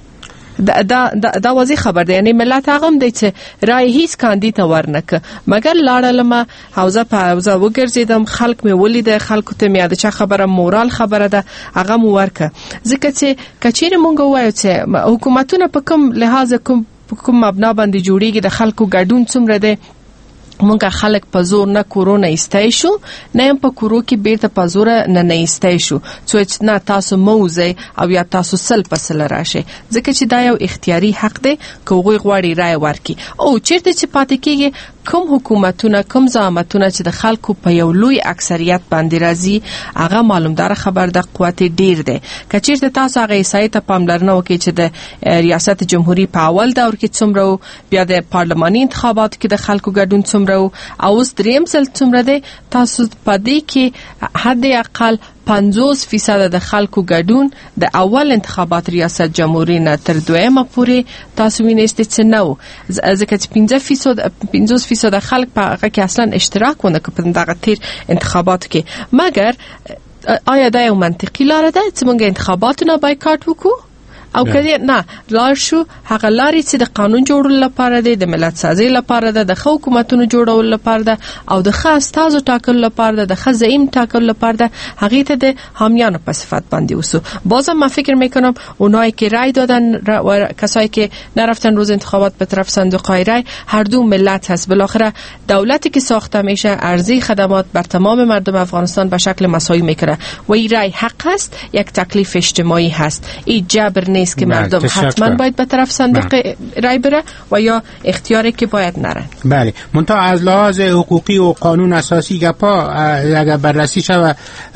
دا دا دا واضح خبر دی یعنی ملت هغه هم دی چې رای هیڅ کاندید ورنک مګر لاړلم حوزه په حوزه وګرځیدم خلک مې ولید خلکو ته مې د چا خبره مورال خبره ده هغه مو ورکه ځکه چې کچېره مونږ وایو چې حکومتونه په کوم لحاظ کوم کوم مبنا باندې جوړیږي د خلکو ګډون څومره دی مونږه خلک په زور نه کورونا ایستای شو نه په کورو کې بیرته په زور نه نه ایستای شو چې نه تاسو موزه او یا تاسو سل پسل راشه ځکه چې دا یو اختیاري حق دی کوغوي غواړي رای ورکي او چیرته چې پاتې کېږي کوم حکومتونه کوم زعامتونه چې د خلکو په یو لوی اکثریت باندې راځي هغه معلومدار خبر د قوت ډیر دی کچیرته تاسو هغه سایت پاملرنه وکړي چې د ریاست جمهوریت په اول دور کې څومره بیا د پارلماني انتخاباتو کې د خلکو ګډون څومره او اوس دریم ځل څومره دی تاسو په دې کې حد اقل پنځوس فیصد د خلکو ګډون د اول انتخابات ریاست جمهوریت نه تر دویمه پورې تاسو وینئ چې نو ځکه چې پنځه فیصد پنځوس فیصد خلک په هغه کې اصلا اشتراک ونه کړ په دغه تیر انتخاباتو کې. مګر آیا دا یو منطقي لار ده چې موږ انتخاباتونه بایکاټ وکړو او کله نه لار شو هغه لارې چې د قانون جوړولو لپاره ده، د ملت سازي لپاره ده، د خو حکومتونو جوړولو لپاره ده او د خاص تاسو ټاکلو لپاره ده، د خزایم ټاکلو لپاره ده، هغه ته د حامیانو په صفت باندې وسو. بازم من فکر میکنم اونایی که رای دادن و کسایی که نرفتن روز انتخابات به طرف صندوق رای هر دو ملت هست. بالاخره دولتی که ساخته میشه ارزی خدمات بر تمام مردم افغانستان به شکل مساوی میکنه و این رای حق است، یک تکلیف اجتماعی هست. این جبر نیست که مردم حتما باید به طرف صندوق رای بره و یا اختیاری که باید نرن. بله، منتها از لحاظ حقوقی و قانون اساسی گپا اگر بررسی شود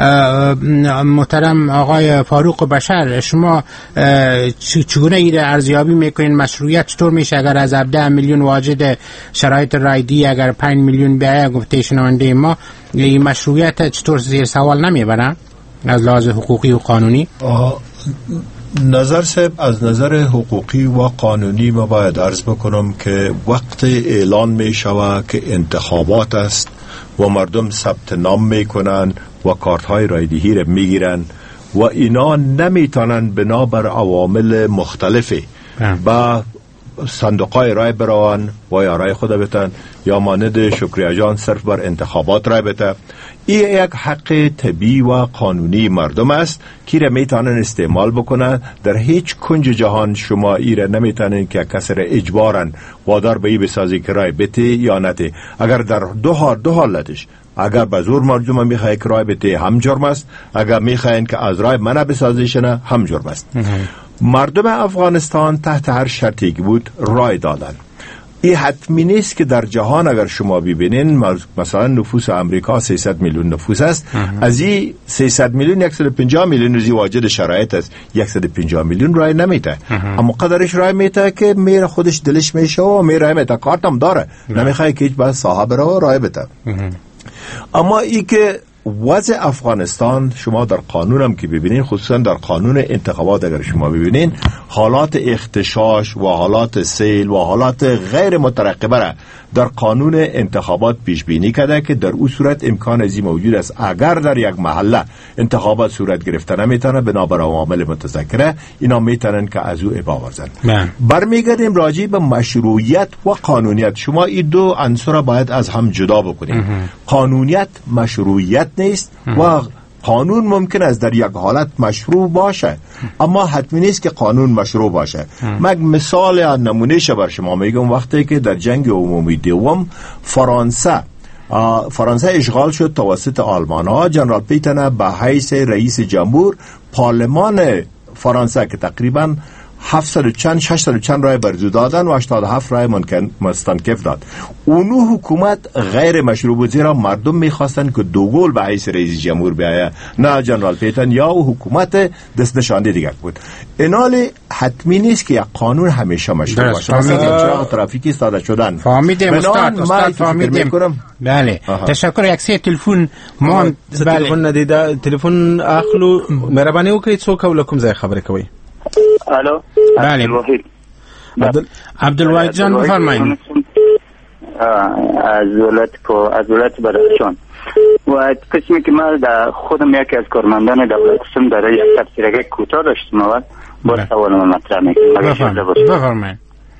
محترم آقای فاروق بشر، شما چگونه این ارزیابی میکنین؟ مشروعیت چطور میشه اگر از هفده میلیون واجد شرایط رایدی اگر پنج میلیون بیایه گفته شنونده ما، این مشروعیت چطور زیر سوال نمیبرن از لحاظ حقوقی و قانونی؟ نظر صاحب، از نظر حقوقی و قانونی ما باید عرض بکنم که وقت اعلان می شود که انتخابات است و مردم ثبت نام می کنن و کارت های رایدهی را می گیرن و اینا نمیتونن بنابر عوامل مختلفی با صندوقای رای براون و یا رای خود بتن یا مانند شکریه جان صرف بر انتخابات رای بته. این یک حق طبیعی و قانونی مردم است که را میتونن استعمال بکنن. در هیچ کنج جهان شما ای را نمیتونن که کسی را اجبارن وادار به ای بسازی که رای بته یا نته. اگر در دو حال دو حالتش، اگر به زور مردم میخواه که رای بته هم جرم است، اگر میخواین که از رای منع بسازیشن هم جرم است. مردم افغانستان تحت هر شرطی که بود رای دادن. این حتمی نیست که در جهان اگر شما ببینین مثلا نفوس امریکا سیصد میلیون نفوس است، از این سیصد میلیون صد و پنجاه میلیون زی واجد شرایط است، صد و پنجاه میلیون رای نمیته، اما قدرش رای میته که میره خودش دلش میشه و میره میته، کارتم داره، نمیخواد که هیچ باید صاحب را رای بده. اما ای که وضع افغانستان شما در قانون هم که ببینین، خصوصا در قانون انتخابات اگر شما ببینین، حالات اختشاش و حالات سیل و حالات غیر مترقبه را در قانون انتخابات پیش بینی کرده که در او صورت امکان ازی موجود است اگر در یک محله انتخابات صورت گرفته نمیتونه بنابر عوامل متذکره، اینا میتونن که از او ابا ورزن. برمیگردیم راجع به مشروعیت و قانونیت. شما این دو عنصر باید از هم جدا بکنید. قانونیت مشروعیت نیست و قانون ممکن است در یک حالت مشروع باشه اما حتمی نیست که قانون مشروع باشه. من مثال یا نمونه شه بر شما میگم. وقتی که در جنگ عمومی دوم فرانسه فرانسه اشغال شد توسط آلمان ها، جنرال پیتن به حیث رئیس جمهور پارلمان فرانسه که تقریبا هفتصد و چند ششصد و چند رای برزو دادن و هشتاد و هفت رای مستنکف داد. اونو حکومت غیر مشروع بود، زیرا مردم میخواستن که دوگل به حیث رئیس جمهور بیایه، نه جنرال پیتن یا حکومت دست نشانده دیگر بود. اینال حتمی نیست که یک قانون همیشه مشروع باشه. مثلا چراغ ترافیکی ساده شدن. فهمیدیم استاد، استاد فهمیدیم. بله، تشکر. یک سه تلفن مان تلفن ندیده، تلفن اخلو مهربانی وکړئ څوک ولکم ځای خبرې کوي. الو، بله عبدالواحد جان بفرمایید. از ولایت از ولایت بدخشان و قسمی که من در خودم یکی از کارمندان دولت هستم، در یک تفسیرگه کوتاه داشتم اول با سوالم مطرح میکنم. بفرمایید.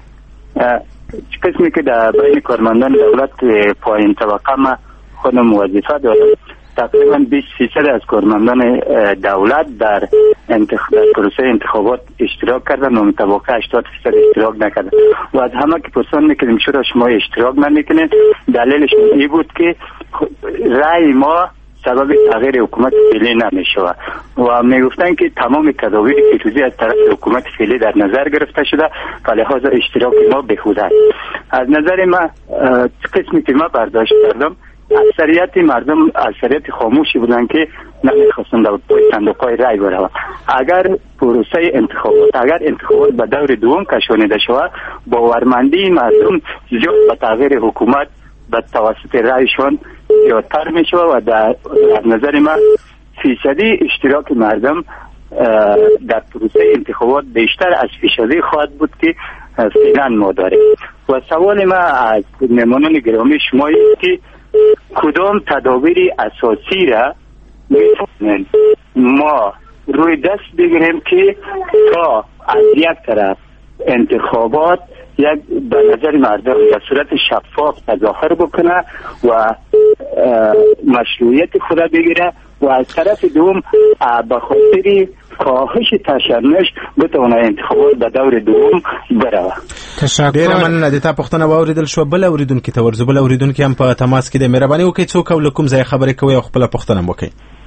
قسمی که در بین کارمندان دولت پایین طبقه ما خودم وظیفه دارم، تقریبا بیست فیصد از کارمندان دولت در انتخاب پروسه انتخابات اشتراک کردن و متوقع هشتاد فیصد اشتراک نکردن. و از همه که پرسان میکنیم چرا شما اشتراک نمیکنید، دلیلش این بود که رأی ما سبب تغییر حکومت فعلی نمیشه و میگفتن که تمام تدابیر پیروزی از طرف حکومت فعلی در نظر گرفته شده، فلحاظ اشتراک ما بهوده است. از نظر ما قسمی که ما برداشت کردم، اکثریت مردم اکثریت خاموشی بودن که نمیخواستن در صندوق‌های رای بروند. اگر پروسه انتخابات اگر انتخابات به دور دوم کشانیده شود، باورمندی مردم زیاد به تغییر حکومت به توسط رایشان زیادتر میشه و در نظر من فیصدی اشتراک مردم در پروسه انتخابات بیشتر از فیصدی خواهد بود که فعلا ما داریم. و سوال ما از مهمانان گرامی شما است که کدام تدابیر اساسی را میتونیم ما روی دست بگیریم که تا از یک طرف انتخابات یک به نظر مردم در صورت شفاف تظاهر بکنه و مشروعیت خود بگیره و از طرف دوم به خاطر کاهش تشنج بتونه انتخابات به دور دوم بروه. ډیره مننه. د تا پوښتنه واوریدل شو. بل اوریدونکي ته ورځو. بل اوریدونکي هم په تماس کې د مهرباني وکړئ څوک او له کوم ځای خبرې کوي او خپله پوښتنه وکړئ.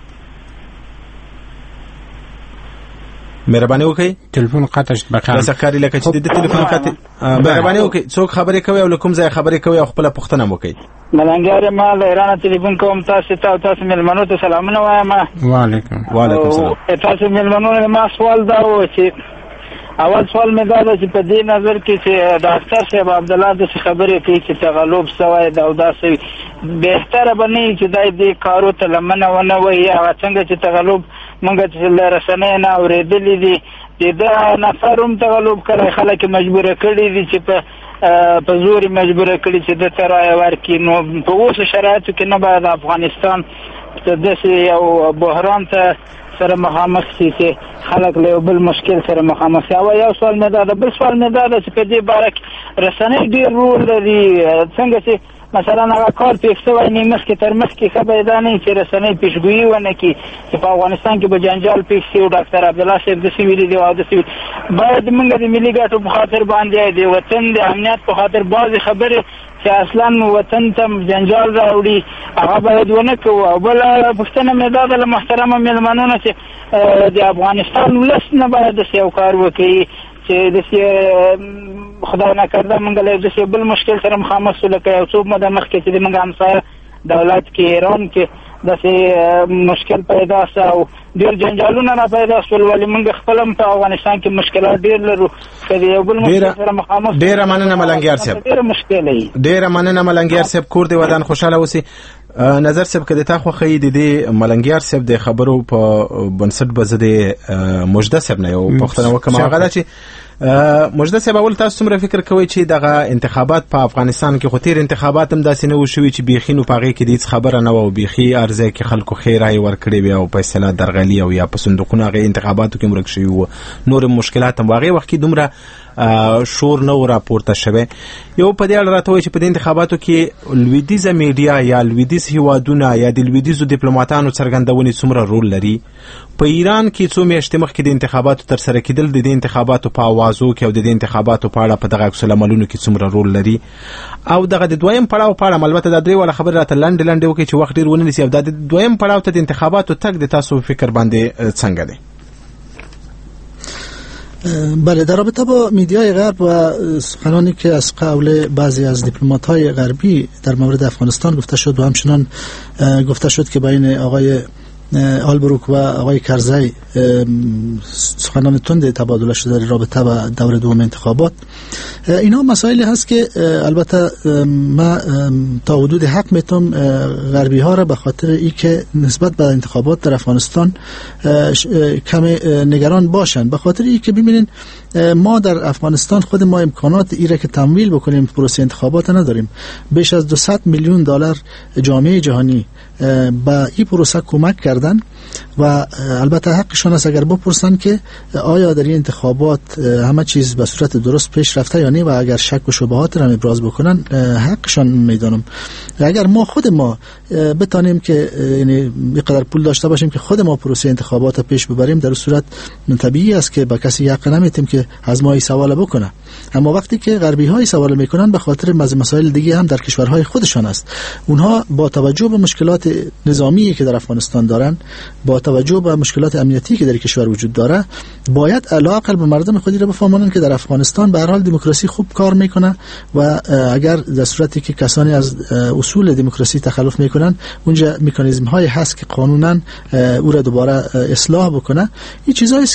مهرباني وکړئ. ټلیفون قطع شد بخیر. داسې ښکاري لکه چې د ټلیفون قطع. مهرباني وکړئ څوک خبرې کوي او له کوم ځای خبرې کوي او خپله پوښتنه وکړئ. ملنګر ما له ایران ټلیفون کوم. تاسو ته او تاسو مېلمنو ته سلامونه وایم. وعلیکم وعلیکم السلام. تاسو مېلمنو ما سوال دا و چې اول سوال مې دا ده چې په دې نظر کې چې ډاکټر صاحب عبدالله د خبرې کوي چې تغلب سوی دا او داسې بهتره به نه چې دا دې کارو ته لمنه ونه وي هغه څنګه چې تغلب موږ چې له رسنۍ نه اورېدلي دي چې دا نفر هم تغلب کړی خلک مجبوره کړي دي چې په په زور مجبوره کړي چې د ترای ورکړي. نو په اوس شرایطو کې نه باید افغانستان ته داسې یو بحران ته سره مخامخ شي چې خلک له بل مشکل سره مخامخ شي. او یو سوال مې دا ده. بل سوال مې دا ده چې په دې باره کې رسنۍ ډېر رول لري. څنګه چې مثلا هغه کار پیښ شوی نه مخکې تر مخکې ښه به دا نه چې رسنۍ پیشګویي ونه کړي چې په افغانستان کې به جنجال پیښ شي او ډاکټر عبدالله صاحب داسې ویلي دي او داسې باید موږ د ملي ګټو په خاطر باندې د وطن د امنیت په خاطر بعضې خبرې چې اصلا وطن ته جنجال راوړي هغه باید ونه کوو. او بله پوښتنه مې دا ده له محترمه مېلمنو نه چې د افغانستان ولس نه باید داسې یو کار وکړي چې داسې خدای نکرده موږ له داسې بل مشکل سره مخامخ شو لکه یو څو موده مخکې چې زموږ همسایه دولت کې ایران کې داسې مشکل پیدا شو او ډېر جنجالونه را پیدا شول. ولې موږ خپل هم په افغانستان کې مشکلات ډېر لرو که د یو بل مشکل سره مخامخ. ډېره مننه ملنګیار صاحب. ډېره مشکل وي. ډېره مننه ملنګیار صاحب. کور دې ودان خوشحاله اوسئ. نظر صاحب که د تا خوښوي د دې ملنګیار صاحب د خبرو په بنسټ به زه د مجده صاحب نه یو پوښتنه وکړم. هغه ده چې مجده صاحب اول تاسو څومره فکر کوئ چې دغه انتخابات په افغانستان کې خو تیر انتخابات هم داسې نه و شوي چې بیخي نو په هغې کې د هېڅ خبره نه وه او بیخي ارزی کې خلکو ښې رایې ورکړې وې او په اصطلاح درغلي او یا په صندوقونو هغې انتخاباتو کې ورک شوي وو. نور مشکلات هم هغې وخت کې دومره شور نه و راپورته شوی. یو په دې اړه راته وایي چې په دې انتخاباتو کې لویدیځه میډیا یا لویدیځ هیوادونه یا د لویدیځو ډیپلوماتانو څرګندونې څومره رول لري. په ایران کې څو میاشتې مخکې د انتخاباتو ترسره کېدل د دې انتخاباتو په اوازو کې او د دې انتخاباتو په اړه په دغه عکس العملونو کې څومره رول لري. او دغه د دویم پړاو په اړه البته دا درې واړه خبرې راته لنډې لنډې وکړي چې وخت ډېر ونه نیسي. او دا د دویم پړاو ته د انتخاباتو تګ د تاسو فکر باندې څنګه دی؟ بله، در رابطه با میدیای غرب و سخنانی که از قول بعضی از دیپلمات‌های غربی در مورد افغانستان گفته شد و همچنان گفته شد که بین آقای آلبروک و آقای کرزی سخنان تند تبادله شده در رابطه با دور دوم انتخابات، اینا مسائلی هست که البته ما تا حدود حق میتونم غربی ها را به خاطر ای که نسبت به انتخابات در افغانستان کم نگران باشند، به خاطر ای که ببینین ما در افغانستان خود ما امکانات ای را که تمویل بکنیم پروسه انتخابات نداریم. بیش از دویست میلیون دلار جامعه جهانی با این پروسه کمک کردن و البته حقشان است اگر بپرسن که آیا در این انتخابات همه چیز به صورت درست پیش رفته یا نه و اگر شک و شبهات را ابراز بکنن حقشان میدانم. اگر ما خود ما بتانیم که یعنی بقدر پول داشته باشیم که خود ما پروسه انتخابات پیش ببریم، در صورت طبیعی است که با کسی حق نمیتیم که از ما این سوال بکنه. اما وقتی که غربی های سوال میکنن به خاطر مسائل دیگه هم در کشورهای خودشان است. اونها با توجه به مشکلات نظامی که در افغانستان دارن، با توجه به مشکلات امنیتی که در کشور وجود داره، باید علاقه به مردم خودی را بفهمانند که در افغانستان به هر حال دموکراسی خوب کار میکنه و اگر در صورتی که کسانی از اصول دموکراسی تخلف میکنن، اونجا مکانیزم های هست که قانونا او را دوباره اصلاح بکنه. این چیزایی است که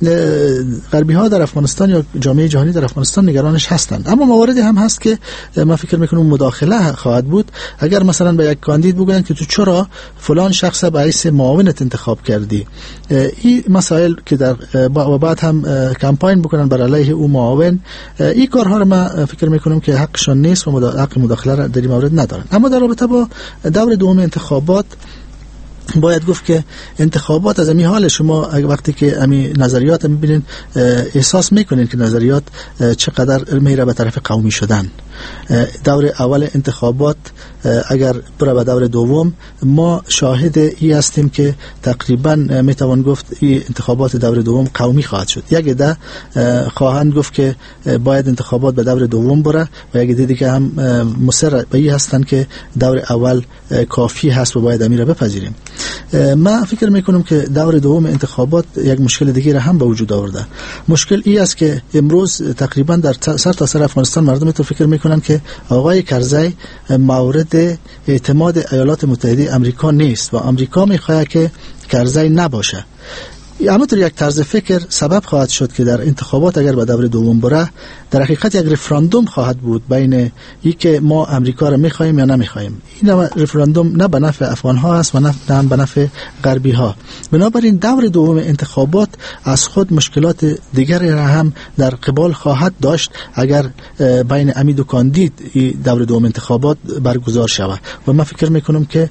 غربی ها در افغانستان یا جامعه جهانی در افغانستان نگرانش هستند. اما مواردی هم هست که من فکر میکنم مداخله خواهد بود. اگر مثلا به یک کاندید بگن که تو چرا فلان شخص به حیث معاونت انتخاب کردی، این مسائل که در و بعد هم کمپاین بکنن بر علیه او معاون، این کارها رو من فکر میکنم که حقشان نیست و حق مداخله را در این مورد ندارن. اما در رابطه با دور دوم انتخابات باید گفت که انتخابات از این حال شما وقتی که امی نظریات میبینید احساس میکنید که نظریات چقدر میره به طرف قومی شدن. دور اول انتخابات اگر بره به دور دوم، ما شاهد ای هستیم که تقریبا میتوان گفت این انتخابات دور دوم قومی خواهد شد. یک ده خواهند گفت که باید انتخابات به دور دوم بره و یک دیگه که هم مصر به این هستند که دور اول کافی هست و باید امیر بپذیریم. من فکر میکنم که دور دوم انتخابات یک مشکل دیگه را هم به وجود آورده. مشکل ای است که امروز تقریبا در سر تا سر افغانستان مردم تو فکر میکنن که آقای کرزی مورد اعتماد ایالات متحده آمریکا نیست و آمریکا میخواد که کرزی نباشه. اما تو یک طرز فکر سبب خواهد شد که در انتخابات اگر به دور دوم بره، در حقیقت یک رفراندوم خواهد بود بین ای که ما امریکا را میخوایم یا نمیخوایم. این رفراندوم نه به نفع افغان ها است و نه به نفع غربی ها. بنابراین دور دوم انتخابات از خود مشکلات دیگری را هم در قبال خواهد داشت اگر بین امی دو کاندید دور دوم انتخابات برگزار شود و من فکر میکنم که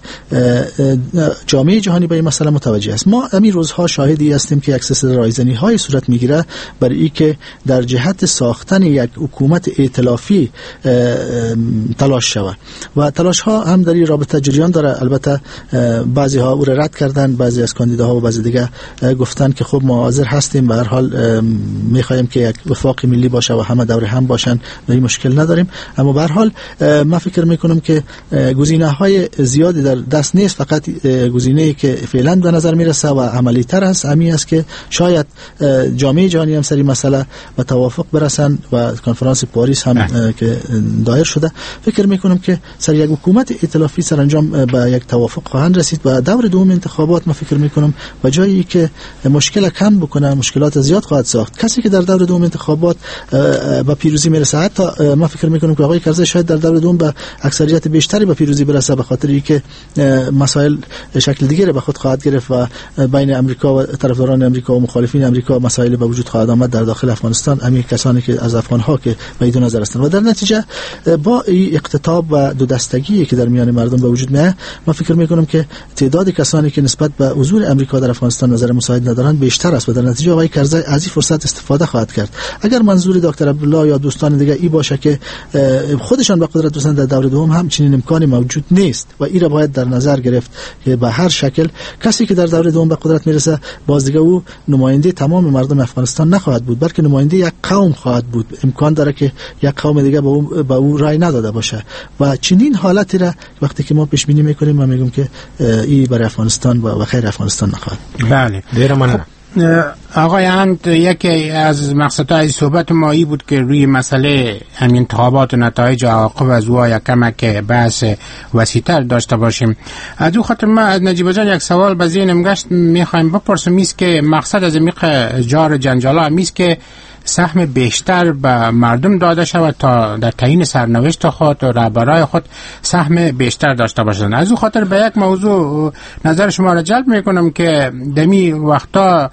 جامعه جهانی به این مسئله متوجه است. ما امی روزها شاهدی هستیم که یک سلسله رایزنی های صورت میگیره برای این که در جهت ساختن یک حکومت ائتلافی تلاش شود و تلاش ها هم در این رابطه جریان داره. البته بعضی ها او را رد کردن، بعضی از کاندیداها و بعضی دیگه گفتن که خب ما حاضر هستیم، به هر حال میخوایم که یک وفاق ملی باشه و همه دور هم باشن و این مشکل نداریم. اما به هر حال من فکر میکنم که گزینه های زیادی در دست نیست، فقط گزینه‌ای که فعلا به نظر میرسه و عملی تر است امی است که شاید جامعه جهانی هم سری مسئله و توافق برسن و کنفرانس پاریس هم که دایر شده، فکر میکنم که سر یک حکومت ائتلافی سرانجام به یک توافق خواهند رسید و دور دوم انتخابات ما فکر میکنم و جایی که مشکل کم بکنه مشکلات زیاد خواهد ساخت. کسی که در دور دوم انتخابات به پیروزی میرسه، حتی ما فکر میکنم که آقای کرزی شاید در دور دوم به اکثریت بیشتری به پیروزی برسه، به خاطر اینکه مسائل شکل دیگه به خود خواهد گرفت و بین امریکا و طرفداران امریکا و مخالفین امریکا مسائل به وجود خواهد آمد در داخل افغانستان، همین کسانی که از افغان ها که به دو نظر هستند و در نتیجه با این اقتطاب و دو دستگی که در میان مردم به وجود میاد، من فکر میکنم که تعداد کسانی که نسبت به حضور امریکا در افغانستان نظر مساعد ندارند بیشتر است و در نتیجه آقای کرزی از این فرصت استفاده خواهد کرد. اگر منظور دکتر عبدالله یا دوستان دیگه ای باشه که خودشان به قدرت رسیدن در دور دوم، هم چنین امکانی موجود نیست و این را باید در نظر گرفت که به هر شکل کسی که در دور دوم به قدرت میرسه باز دیگه او نماینده تمام مردم افغانستان نخواهد بود، بلکه نماینده یک قوم خواهد بود. امکان داره که یک قوم دیگه به او به او رای نداده باشه و چنین حالتی را وقتی که ما پیش بینی میکنیم من میگم که این برای افغانستان و خیر افغانستان نخواهد. بله، دیر ممنونم. آقای اند، یکی از مقصدهای صحبت ما ای بود که روی مسئله همین انتخابات و نتایج عواقب از او یکمک بحث وسیع‌تر داشته باشیم. از او خاطر ما از نجیب جان یک سوال به ذهنم گشت، میخوایم بپرسیم ایست که مقصد از میخ جار جنجالا میست که سهم بیشتر به مردم داده شود تا در تعیین سرنوشت خود و رهبرای خود سهم بیشتر داشته باشند. از او خاطر به یک موضوع نظر شما را جلب میکنم که دمی وقتا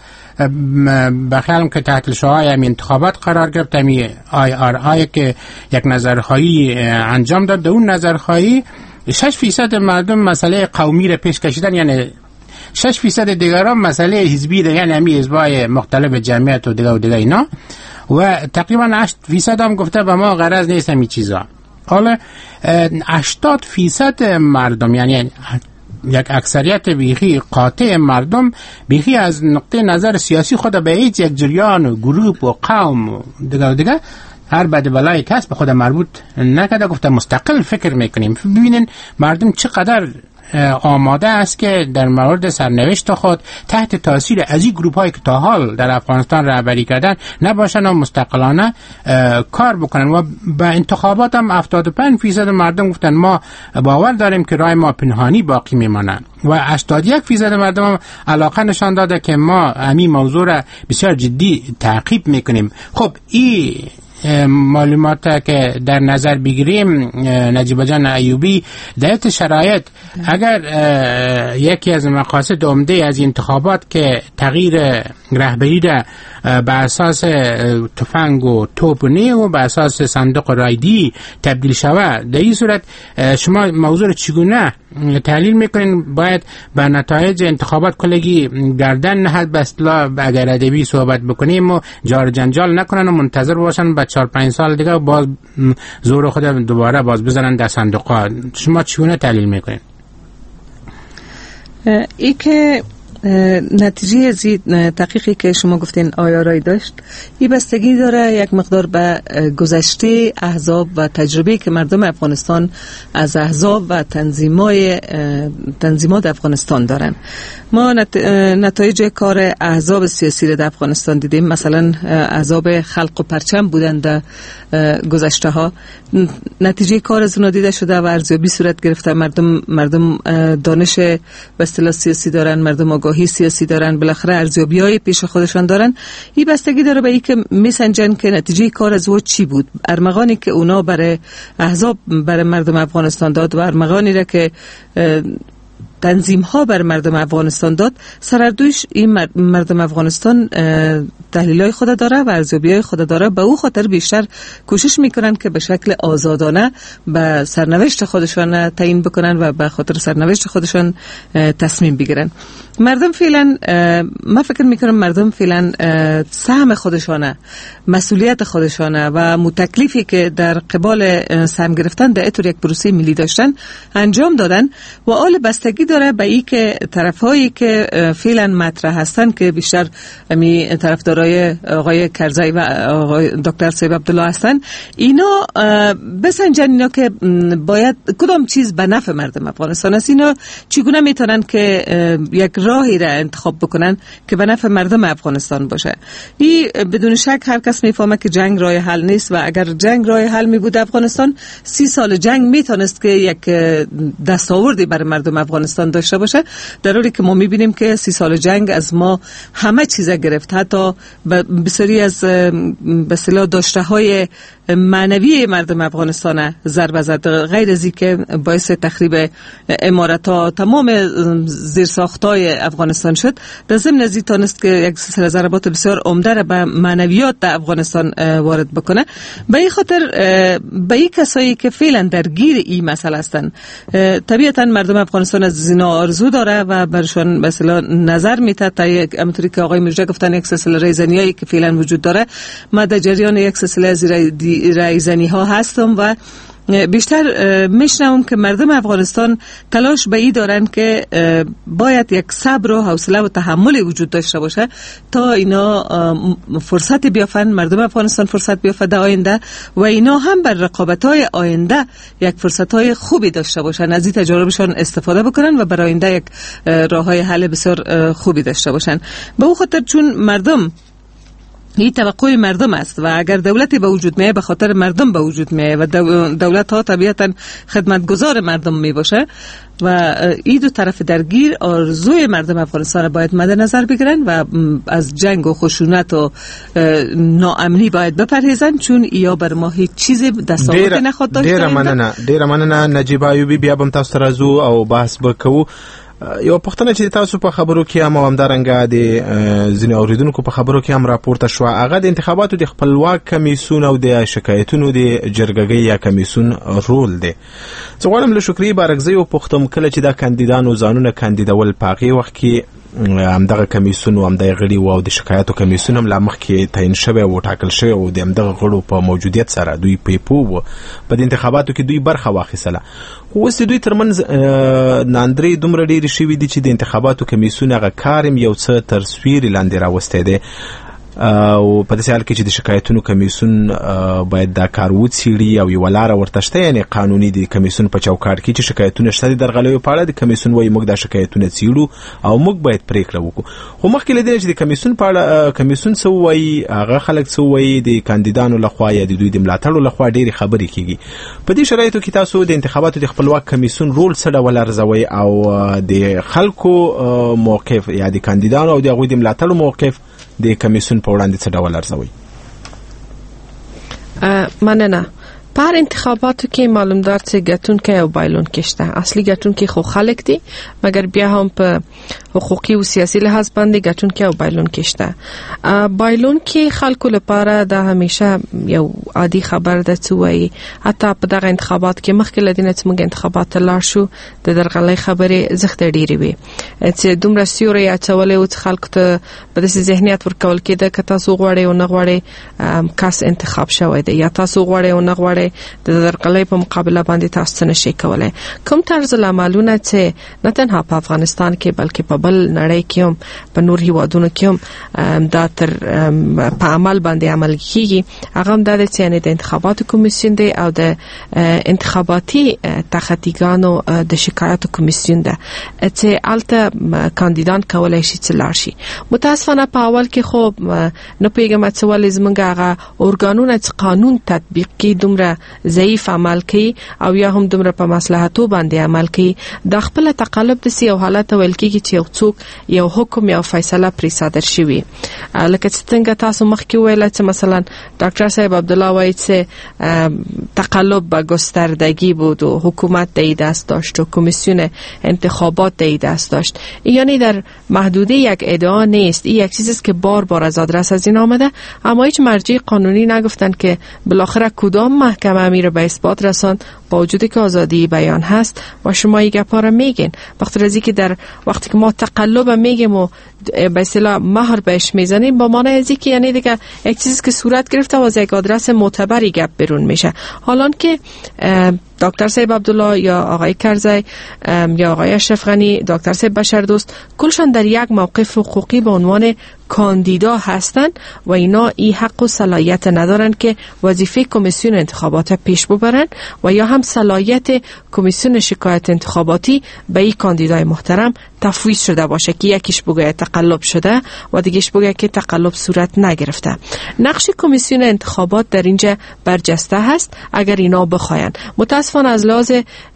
بخیالم که تحت شعاع همین انتخابات قرار گرفت، همی آی آر آی که یک نظرخواهی انجام داد، در اون نظرخواهی شش فیصد مردم مسئله قومی را پیش کشیدن، یعنی شش فیصد دیگران مسئله حزبی ده، یعنی همی حزبای مختلف جمعیت و دیگه و دیگه اینا، و تقریبا هشت فیصد هم گفته به ما غرض نیست همی چیزا. حالا هشتاد فیصد مردم، یعنی یک اکثریت بیخی قاطع مردم، بیخی از نقطه نظر سیاسی خود به هیچ یک جریان و گروپ و قوم و دیگه و دیگه هر بد بلای کس به خود مربوط نکرده، گفته مستقل فکر میکنیم. ببینین مردم چقدر آماده است که در مورد سرنوشت خود تحت تاثیر از این گروپ هایی که تا حال در افغانستان رهبری کردن نباشن و مستقلانه کار بکنن. و به انتخابات هم هفتاد و پنج فیصد مردم گفتن ما باور داریم که رای ما پنهانی باقی میمانند و هشتاد و یک فیصد مردم هم علاقه نشان داده که ما همین موضوع را بسیار جدی تعقیب میکنیم. خب این معلومات که در نظر بگیریم نجیب جان ایوبی، در شرایط اگر یکی از مقاصد عمده از انتخابات که تغییر رهبری را به اساس تفنگ و توپ و نی و به اساس صندوق رایدی تبدیل شود، در این صورت شما موضوع چگونه تحلیل میکنین؟ باید به نتایج انتخابات کلگی گردن نهد به اصطلاح اگر ادبی صحبت بکنیم و جار جنجال نکنن و منتظر باشن به چهار پنج سال دیگه باز زور خود دوباره باز بزنن در صندوق ها. شما چگونه تحلیل میکنین؟ ای که نتیجه از تحقیقی که شما گفتین آیا رای داشت، این بستگی داره یک مقدار به گذشته احزاب و تجربه که مردم افغانستان از احزاب و تنظیمای تنظیمات افغانستان دارن. ما نتایج کار احزاب سیاسی در افغانستان دیدیم. مثلا احزاب خلق و پرچم بودند در گذشته ها، نتیجه کار از اونا دیده شده و ارزیابی صورت گرفته. مردم مردم دانش به اصطلاح سیاسی دارن، مردم آگاهی سیاسی دارن، بالاخره ارزیابی‌های پیش خودشان دارن. این بستگی داره به اینکه میسنجن که نتیجه کار از او چی بود. ارمغانی که اونا برای احزاب برای مردم افغانستان داد و ارمغانی را که تنظیم ها بر مردم افغانستان داد، سردوش این مردم افغانستان تحلیل های خود داره و ارزیابی های خود داره. به او خاطر بیشتر کوشش میکنن که به شکل آزادانه به سرنوشت خودشان تعیین بکنن و به خاطر سرنوشت خودشان تصمیم بگیرن. مردم فعلا، من فکر میکنم مردم فعلا سهم خودشانه، مسئولیت خودشانه و متکلیفی که در قبال سهم گرفتن در اطور یک پروسه ملی داشتن انجام دادن و آل بستگی داره به این که طرفایی که فعلا مطرح هستن که بیشتر می طرفدارای آقای کرزی و آقای دکتر صاحب عبدالله هستن، اینا بسنجن اینا که باید کدام چیز به نفع مردم افغانستان است، اینا چگونه میتونن که یک راهی را انتخاب بکنن که به نفع مردم افغانستان باشه. این بدون شک هر کس میفهمه که جنگ راه حل نیست و اگر جنگ راه حل می بود افغانستان سی سال جنگ میتونست که یک دستاوردی برای مردم افغانستان داشته باشه، در حالی که ما میبینیم که سی سال جنگ از ما همه چیز گرفت، حتی بسیاری از به اصطلاح داشته های معنوی مردم افغانستان ضربه زد، غیر از اینکه باعث تخریب عمارت‌ها تمام زیرساخت‌های افغانستان شد، در ضمن از این تانست که یک سلسله ضربات بسیار عمده را به معنویات در افغانستان وارد بکنه. به این خاطر به این کسایی که فعلا درگیر این مسئله هستن، طبیعتا مردم افغانستان از زینا آرزو داره و برشان به اصطلاح نظر میده. تا همونطوری که آقای مرجع گفتن یک سلسله رایزنیایی که فعلا وجود داره، ما در جریان یک سلسله از رایزنی ها هستم و بیشتر میشنوم که مردم افغانستان تلاش به این دارن که باید یک صبر و حوصله و تحمل وجود داشته باشه تا اینا فرصت بیافن، مردم افغانستان فرصت بیافته در آینده و اینا هم بر رقابت‌های آینده یک فرصت‌های خوبی داشته باشن، از این تجاربشان استفاده بکنن و برای آینده یک راه‌های حل بسیار خوبی داشته باشن. به اون خاطر چون مردم این توقع مردم است و اگر دولتی به وجود میه به خاطر مردم به وجود میه و دولت ها طبیعتا خدمتگزار مردم می باشه و این دو طرف درگیر آرزوی مردم افغانستان باید مد نظر بگیرن و از جنگ و خشونت و ناامنی باید بپرهیزن، چون ایا بر ما هیچ چیزی دستاورد نخواد داشته. ډیره مننه ډیره مننه نجیب ایوبی، بیا بم تاسو راځو او بحث وکړو. یو پښتنه چې تاسو په خبرو کې هم همدارنګه د ځینې اوریدونکو په خبرو کې هم راپورته شو، هغه د انتخاباتو د خپلواک کمیسیون او د شکایتونو د جرګګۍ یا کمیسیون رول دی. زه غواړم له شکري بارکزی او پښتم کله چې دا کاندیدانو ځانونه کاندیدول په هغې وخت کې همدغه کمیسیون او همدغه غړي او د شکایتو کمیسیون هم لا مخکې تعیین شوی او ټاکل شوی او د همدغه غړو په موجودیت سره دوی پیپو و په د انتخاباتو کې دوی برخه واخیستله. اوس دوی ترمنځ ناندرې دومره ډېرې شوي دي چې د انتخاباتو کمیسیون هغه کار یې یو څه تصویر لاندې راوستی دی. او په دې حال کې چې د شکایتونو کمیسیون باید دا کار وڅیړي او یو لار ورته شته، یعنی قانوني د کمیسیون په چوکاټ کې چې شکایتونه شته د درغلیو په اړه د کمیسیون وایي موږ دا شکایتونه څیړو او موږ باید پریکړه وکړو. خو مخکې له دې چې د کمیسیون په اړه کمیسیون څه وایي، هغه خلک څه وایي، د کاندیدانو لخوا یا د دوی د ملاتړو لخوا ډېرې خبرې کیږي. په دې شرایطو کې تاسو د انتخاباتو د خپلواک کمیسیون رول څه ډول ارزوي او د خلکو موقف یا د کاندیدانو او د هغوی د ملاتړو موقف د کمیسیون په وړاندې څه ډول ارزوي؟ مننه. پر انتخاباتو کې معلوم دار چې ګټونکي او بایلونکي شته. اصلي ګټونکي خو خلک دي، مګر بیا هم په حقوقي او سیاسي لحاظ باندې ګټونکي او بایلونکي شته. بایلونکي خلکو لپاره دا همیشه یو عادي خبر ده چې وایي حتی په دغه انتخابات کې مخکې لدینه چې موږ انتخابات ته لاړ شو د درغلۍ خبرې زخته ډېرې وي چې دومره سیوري اچولې او خلکو ته په داسې ذهنیت ورکول کېده که تاسو غواړئ او نه غواړئ کس انتخاب شوی دی، یا تاسو غواړئ او نه غواړئ د درغلۍ په مقابله باندې تاسو نه شئ کولای. کوم طرز العملونه چې نه تنها په افغانستان کې بلکې په بل نړۍ کې هم په نور هیوادونو کې هم دا تر په عمل باندې عمل کیږي، هغه هم د یعنی د انتخاباتو کمیسیون دی او د انتخاباتي تخطیګانو د شکایاتو کمیسیون ده چې الته کاندیدان کولای شي چې لاړ شي. متاسفانه په اول کې خو نه پیګم چې ولې زمونږ هغه اورګانونه چې قانون تطبیق کوي دومره ضعیف عمل کوي او یا هم دومره په مصلحتو باندې عمل کوي. د خپل تقلب د سی او حالت ویل کېږي چې یو څوک یو حکم یا فیصله پرې صادر شوی، لکه څنګه تاسو مخکې ویل چې مثلا ډاکټر صاحب عبدالله وایي چې تقلب به گستردگی بود و حکومت در دست داشت و کمیسیون انتخابات در دست داشت. یعنی در محدوده یک ادعا نیست، این یک چیزی است که بار بار از آدرس از این آمده، اما هیچ مرجع قانونی نگفتن که بالاخره کدام محکمه امیر به اثبات رساند با وجودی که آزادی بیان هست و شما این گپا را میگین. وقتی رازی که در وقتی که ما تقلب میگیم و به اصطلاح مهر بهش میزنیم با معنی ازی که یعنی دیگه یک چیزی که صورت گرفته و از یک آدرس معتبری گپ برون میشه. حالان که دکتر صاحب عبدالله یا آقای کرزی یا آقای اشرف غنی، دکتر صاحب بشردوست، کلشان در یک موقف حقوقی به عنوان کاندیدا هستند و اینا این حق و صلاحیت ندارن که وظیفه کمیسیون انتخابات پیش ببرن و یا هم صلاحیت کمیسیون شکایت انتخاباتی به این کاندیدای محترم تفویض شده باشه که یکیش بگه تقلب شده و دیگهش بگه که تقلب صورت نگرفته. نقش کمیسیون انتخابات در اینجا برجسته هست اگر اینا بخواین. متاسفانه از لحاظ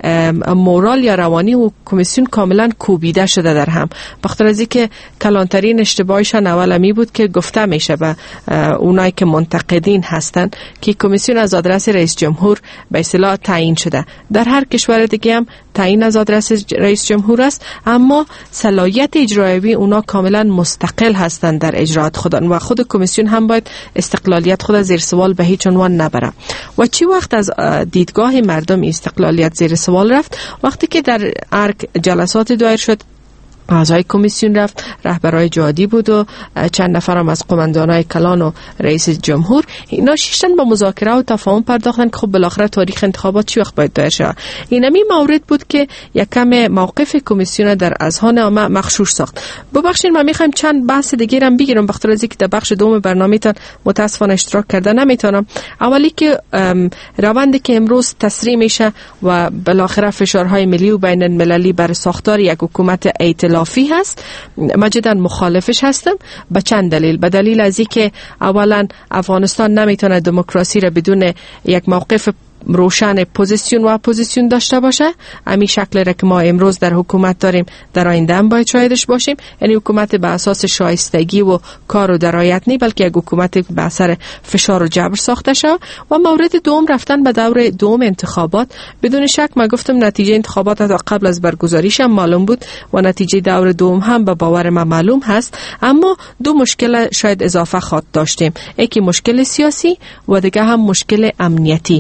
مورال یا روانی و کمیسیون کاملا کوبیده شده در هم، بخاطر از اینکه کلانترین اشتباهشان اول می بود که گفته میشه به اونایی که منتقدین هستن که کمیسیون از آدرس رئیس جمهور به اصطلاح تعیین شده. در هر کشور دیگه هم تعیین از آدرس رئیس جمهور است، اما صلاحیت اجرایی اونا کاملا مستقل هستند در اجرات خودن و خود کمیسیون هم باید استقلالیت خود زیر سوال به هیچ عنوان نبره. و چی وقت از دیدگاه مردم استقلالیت زیر سوال رفت؟ وقتی که در ارگ جلسات دایر شد، اعضای کمیسیون رفت، رهبرای جهادی بود و چند نفرم از قماندانای کلان و رئیس جمهور، اینا شیشتن با مذاکره و تفاهم پرداختن که خب بالاخره تاریخ انتخابات چی وقت باید دایر شود. این همین مورد بود که یک کم موقف کمیسیون در اذهان عامه مغشوش ساخت. ببخشید من میخوایم چند بحث دیگه هم بگیرم، بخاطر از اینکه در بخش دوم برنامه‌تان متاسفانه اشتراک کرده نمیتونم. اولی که روندی که امروز تسریع میشه و بالاخره فشارهای ملی و بین المللی بر ساختار یک حکومت ائتلافی هست، من جدا مخالفش هستم. به چند دلیل؟ به دلیل از اینکه اولا افغانستان نمیتونه دموکراسی را بدون یک موقف روشن پوزیسیون و اپوزیسیون داشته باشه. همین شکل را که ما امروز در حکومت داریم در آینده هم باید شاهدش باشیم، یعنی حکومت به اساس شایستگی و کار و درایت نی، بلکه یک حکومت به اثر فشار و جبر ساخته شود. و مورد دوم رفتن به دور دوم انتخابات. بدون شک ما گفتم نتیجه انتخابات تا قبل از برگزاریش هم معلوم بود و نتیجه دور دوم هم به باور ما معلوم هست، اما دو مشکل شاید اضافه خواهد داشتیم، یکی مشکل سیاسی و دیگه هم مشکل امنیتی که در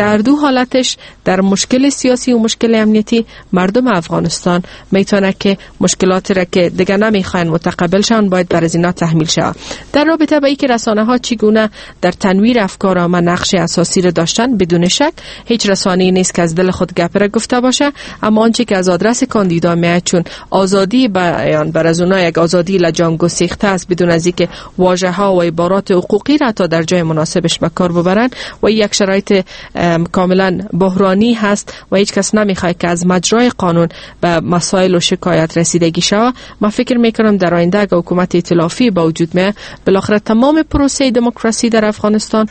در دو حالتش در مشکل سیاسی و مشکل امنیتی مردم افغانستان میتونه که مشکلات را که دیگه نمیخواین متقبل شون باید بر از اینا تحمیل شود. در رابطه با اینکه رسانه ها چگونه در تنویر افکار آنها نقش اساسی را داشتن، بدون شک هیچ رسانه‌ای نیست که از دل خود گپ را گفته باشه، اما آنچه که از آدرس کاندیدا میاد چون آزادی بیان بر از اونها یک آزادی لجام گسیخته است بدون از اینکه واژه ها و عبارات حقوقی را تا در جای مناسبش به کار ببرن و یک شرایط کاملا بحرانی هست و هیچ کس نمیخواد که از مجرای قانون به مسائل و شکایت رسیدگی شود. من فکر میکنم در آینده اگه حکومت ائتلافی با وجود میاد بالاخره تمام پروسه دموکراسی در افغانستان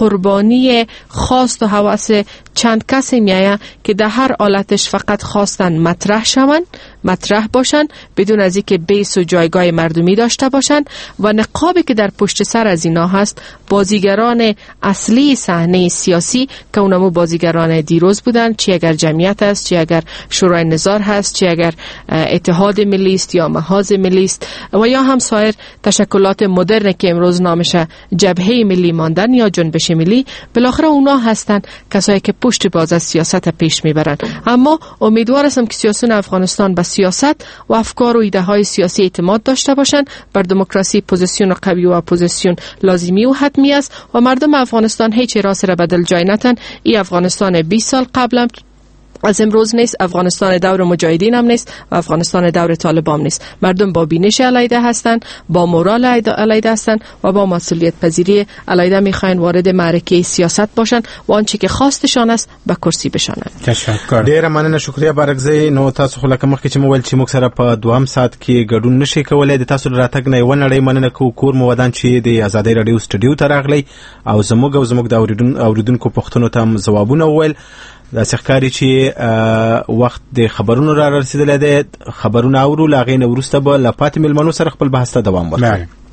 قربانی خواست و هوس چند کسی میایه که در هر حالتش فقط خواستن مطرح شون، مطرح باشن بدون از اینکه بیس و جایگاه مردمی داشته باشن و نقابی که در پشت سر از اینا هست بازیگران اصلی صحنه سیاسی که اونمو بازیگران دیروز بودن، چی اگر جمعیت است، چی اگر شورای نظار هست، چی اگر اتحاد ملی است یا محاذ ملی است و یا هم سایر تشکلات مدرن که امروز نامش جبهه ملی ماندن یا جنبش ملی، بالاخره اونا هستن کسایی که پشت باز از سیاست پیش میبرن. اما امیدوار هستم که سیاسیون افغانستان به سیاست و افکار و ایده های سیاسی اعتماد داشته باشن. بر دموکراسی پوزیسیون قوی و اپوزیسیون لازمی و حتمی است و مردم افغانستان هیچ راست را بدل جای نتن. این افغانستان بیست سال قبل از امروز نیست، افغانستان دور مجاهدین هم نیست و افغانستان دور طالبان نیست. مردم با بینش علیده هستند، با مورال علیده هستند و با مسئولیت پذیری علیده میخواین وارد معرکه سیاست باشن و آنچه که خواستشان است به کرسی بشانند. تشکر. ډیره مننه، شکریه بارکزی. نو تاسو خو لکه مخکې چې مو ویل چې موږ سره په دوهم ساعت کې ګډون نشي کولای، د تاسو راتګ نه یو نړۍ مننه کوو. کور مو ودان چې د آزادۍ رادیو سټوډیو ته راغلی او زموږ او زموږ د اوریدونکو پوښتنو ته ځوابونه وویل. دا څخکاری چې وخت د خبرونو را رسیدلې ده، خبرونه اورو لاغې نه ورسته به لپات ملمنو سره خپل بحث ته دوام ورکړو.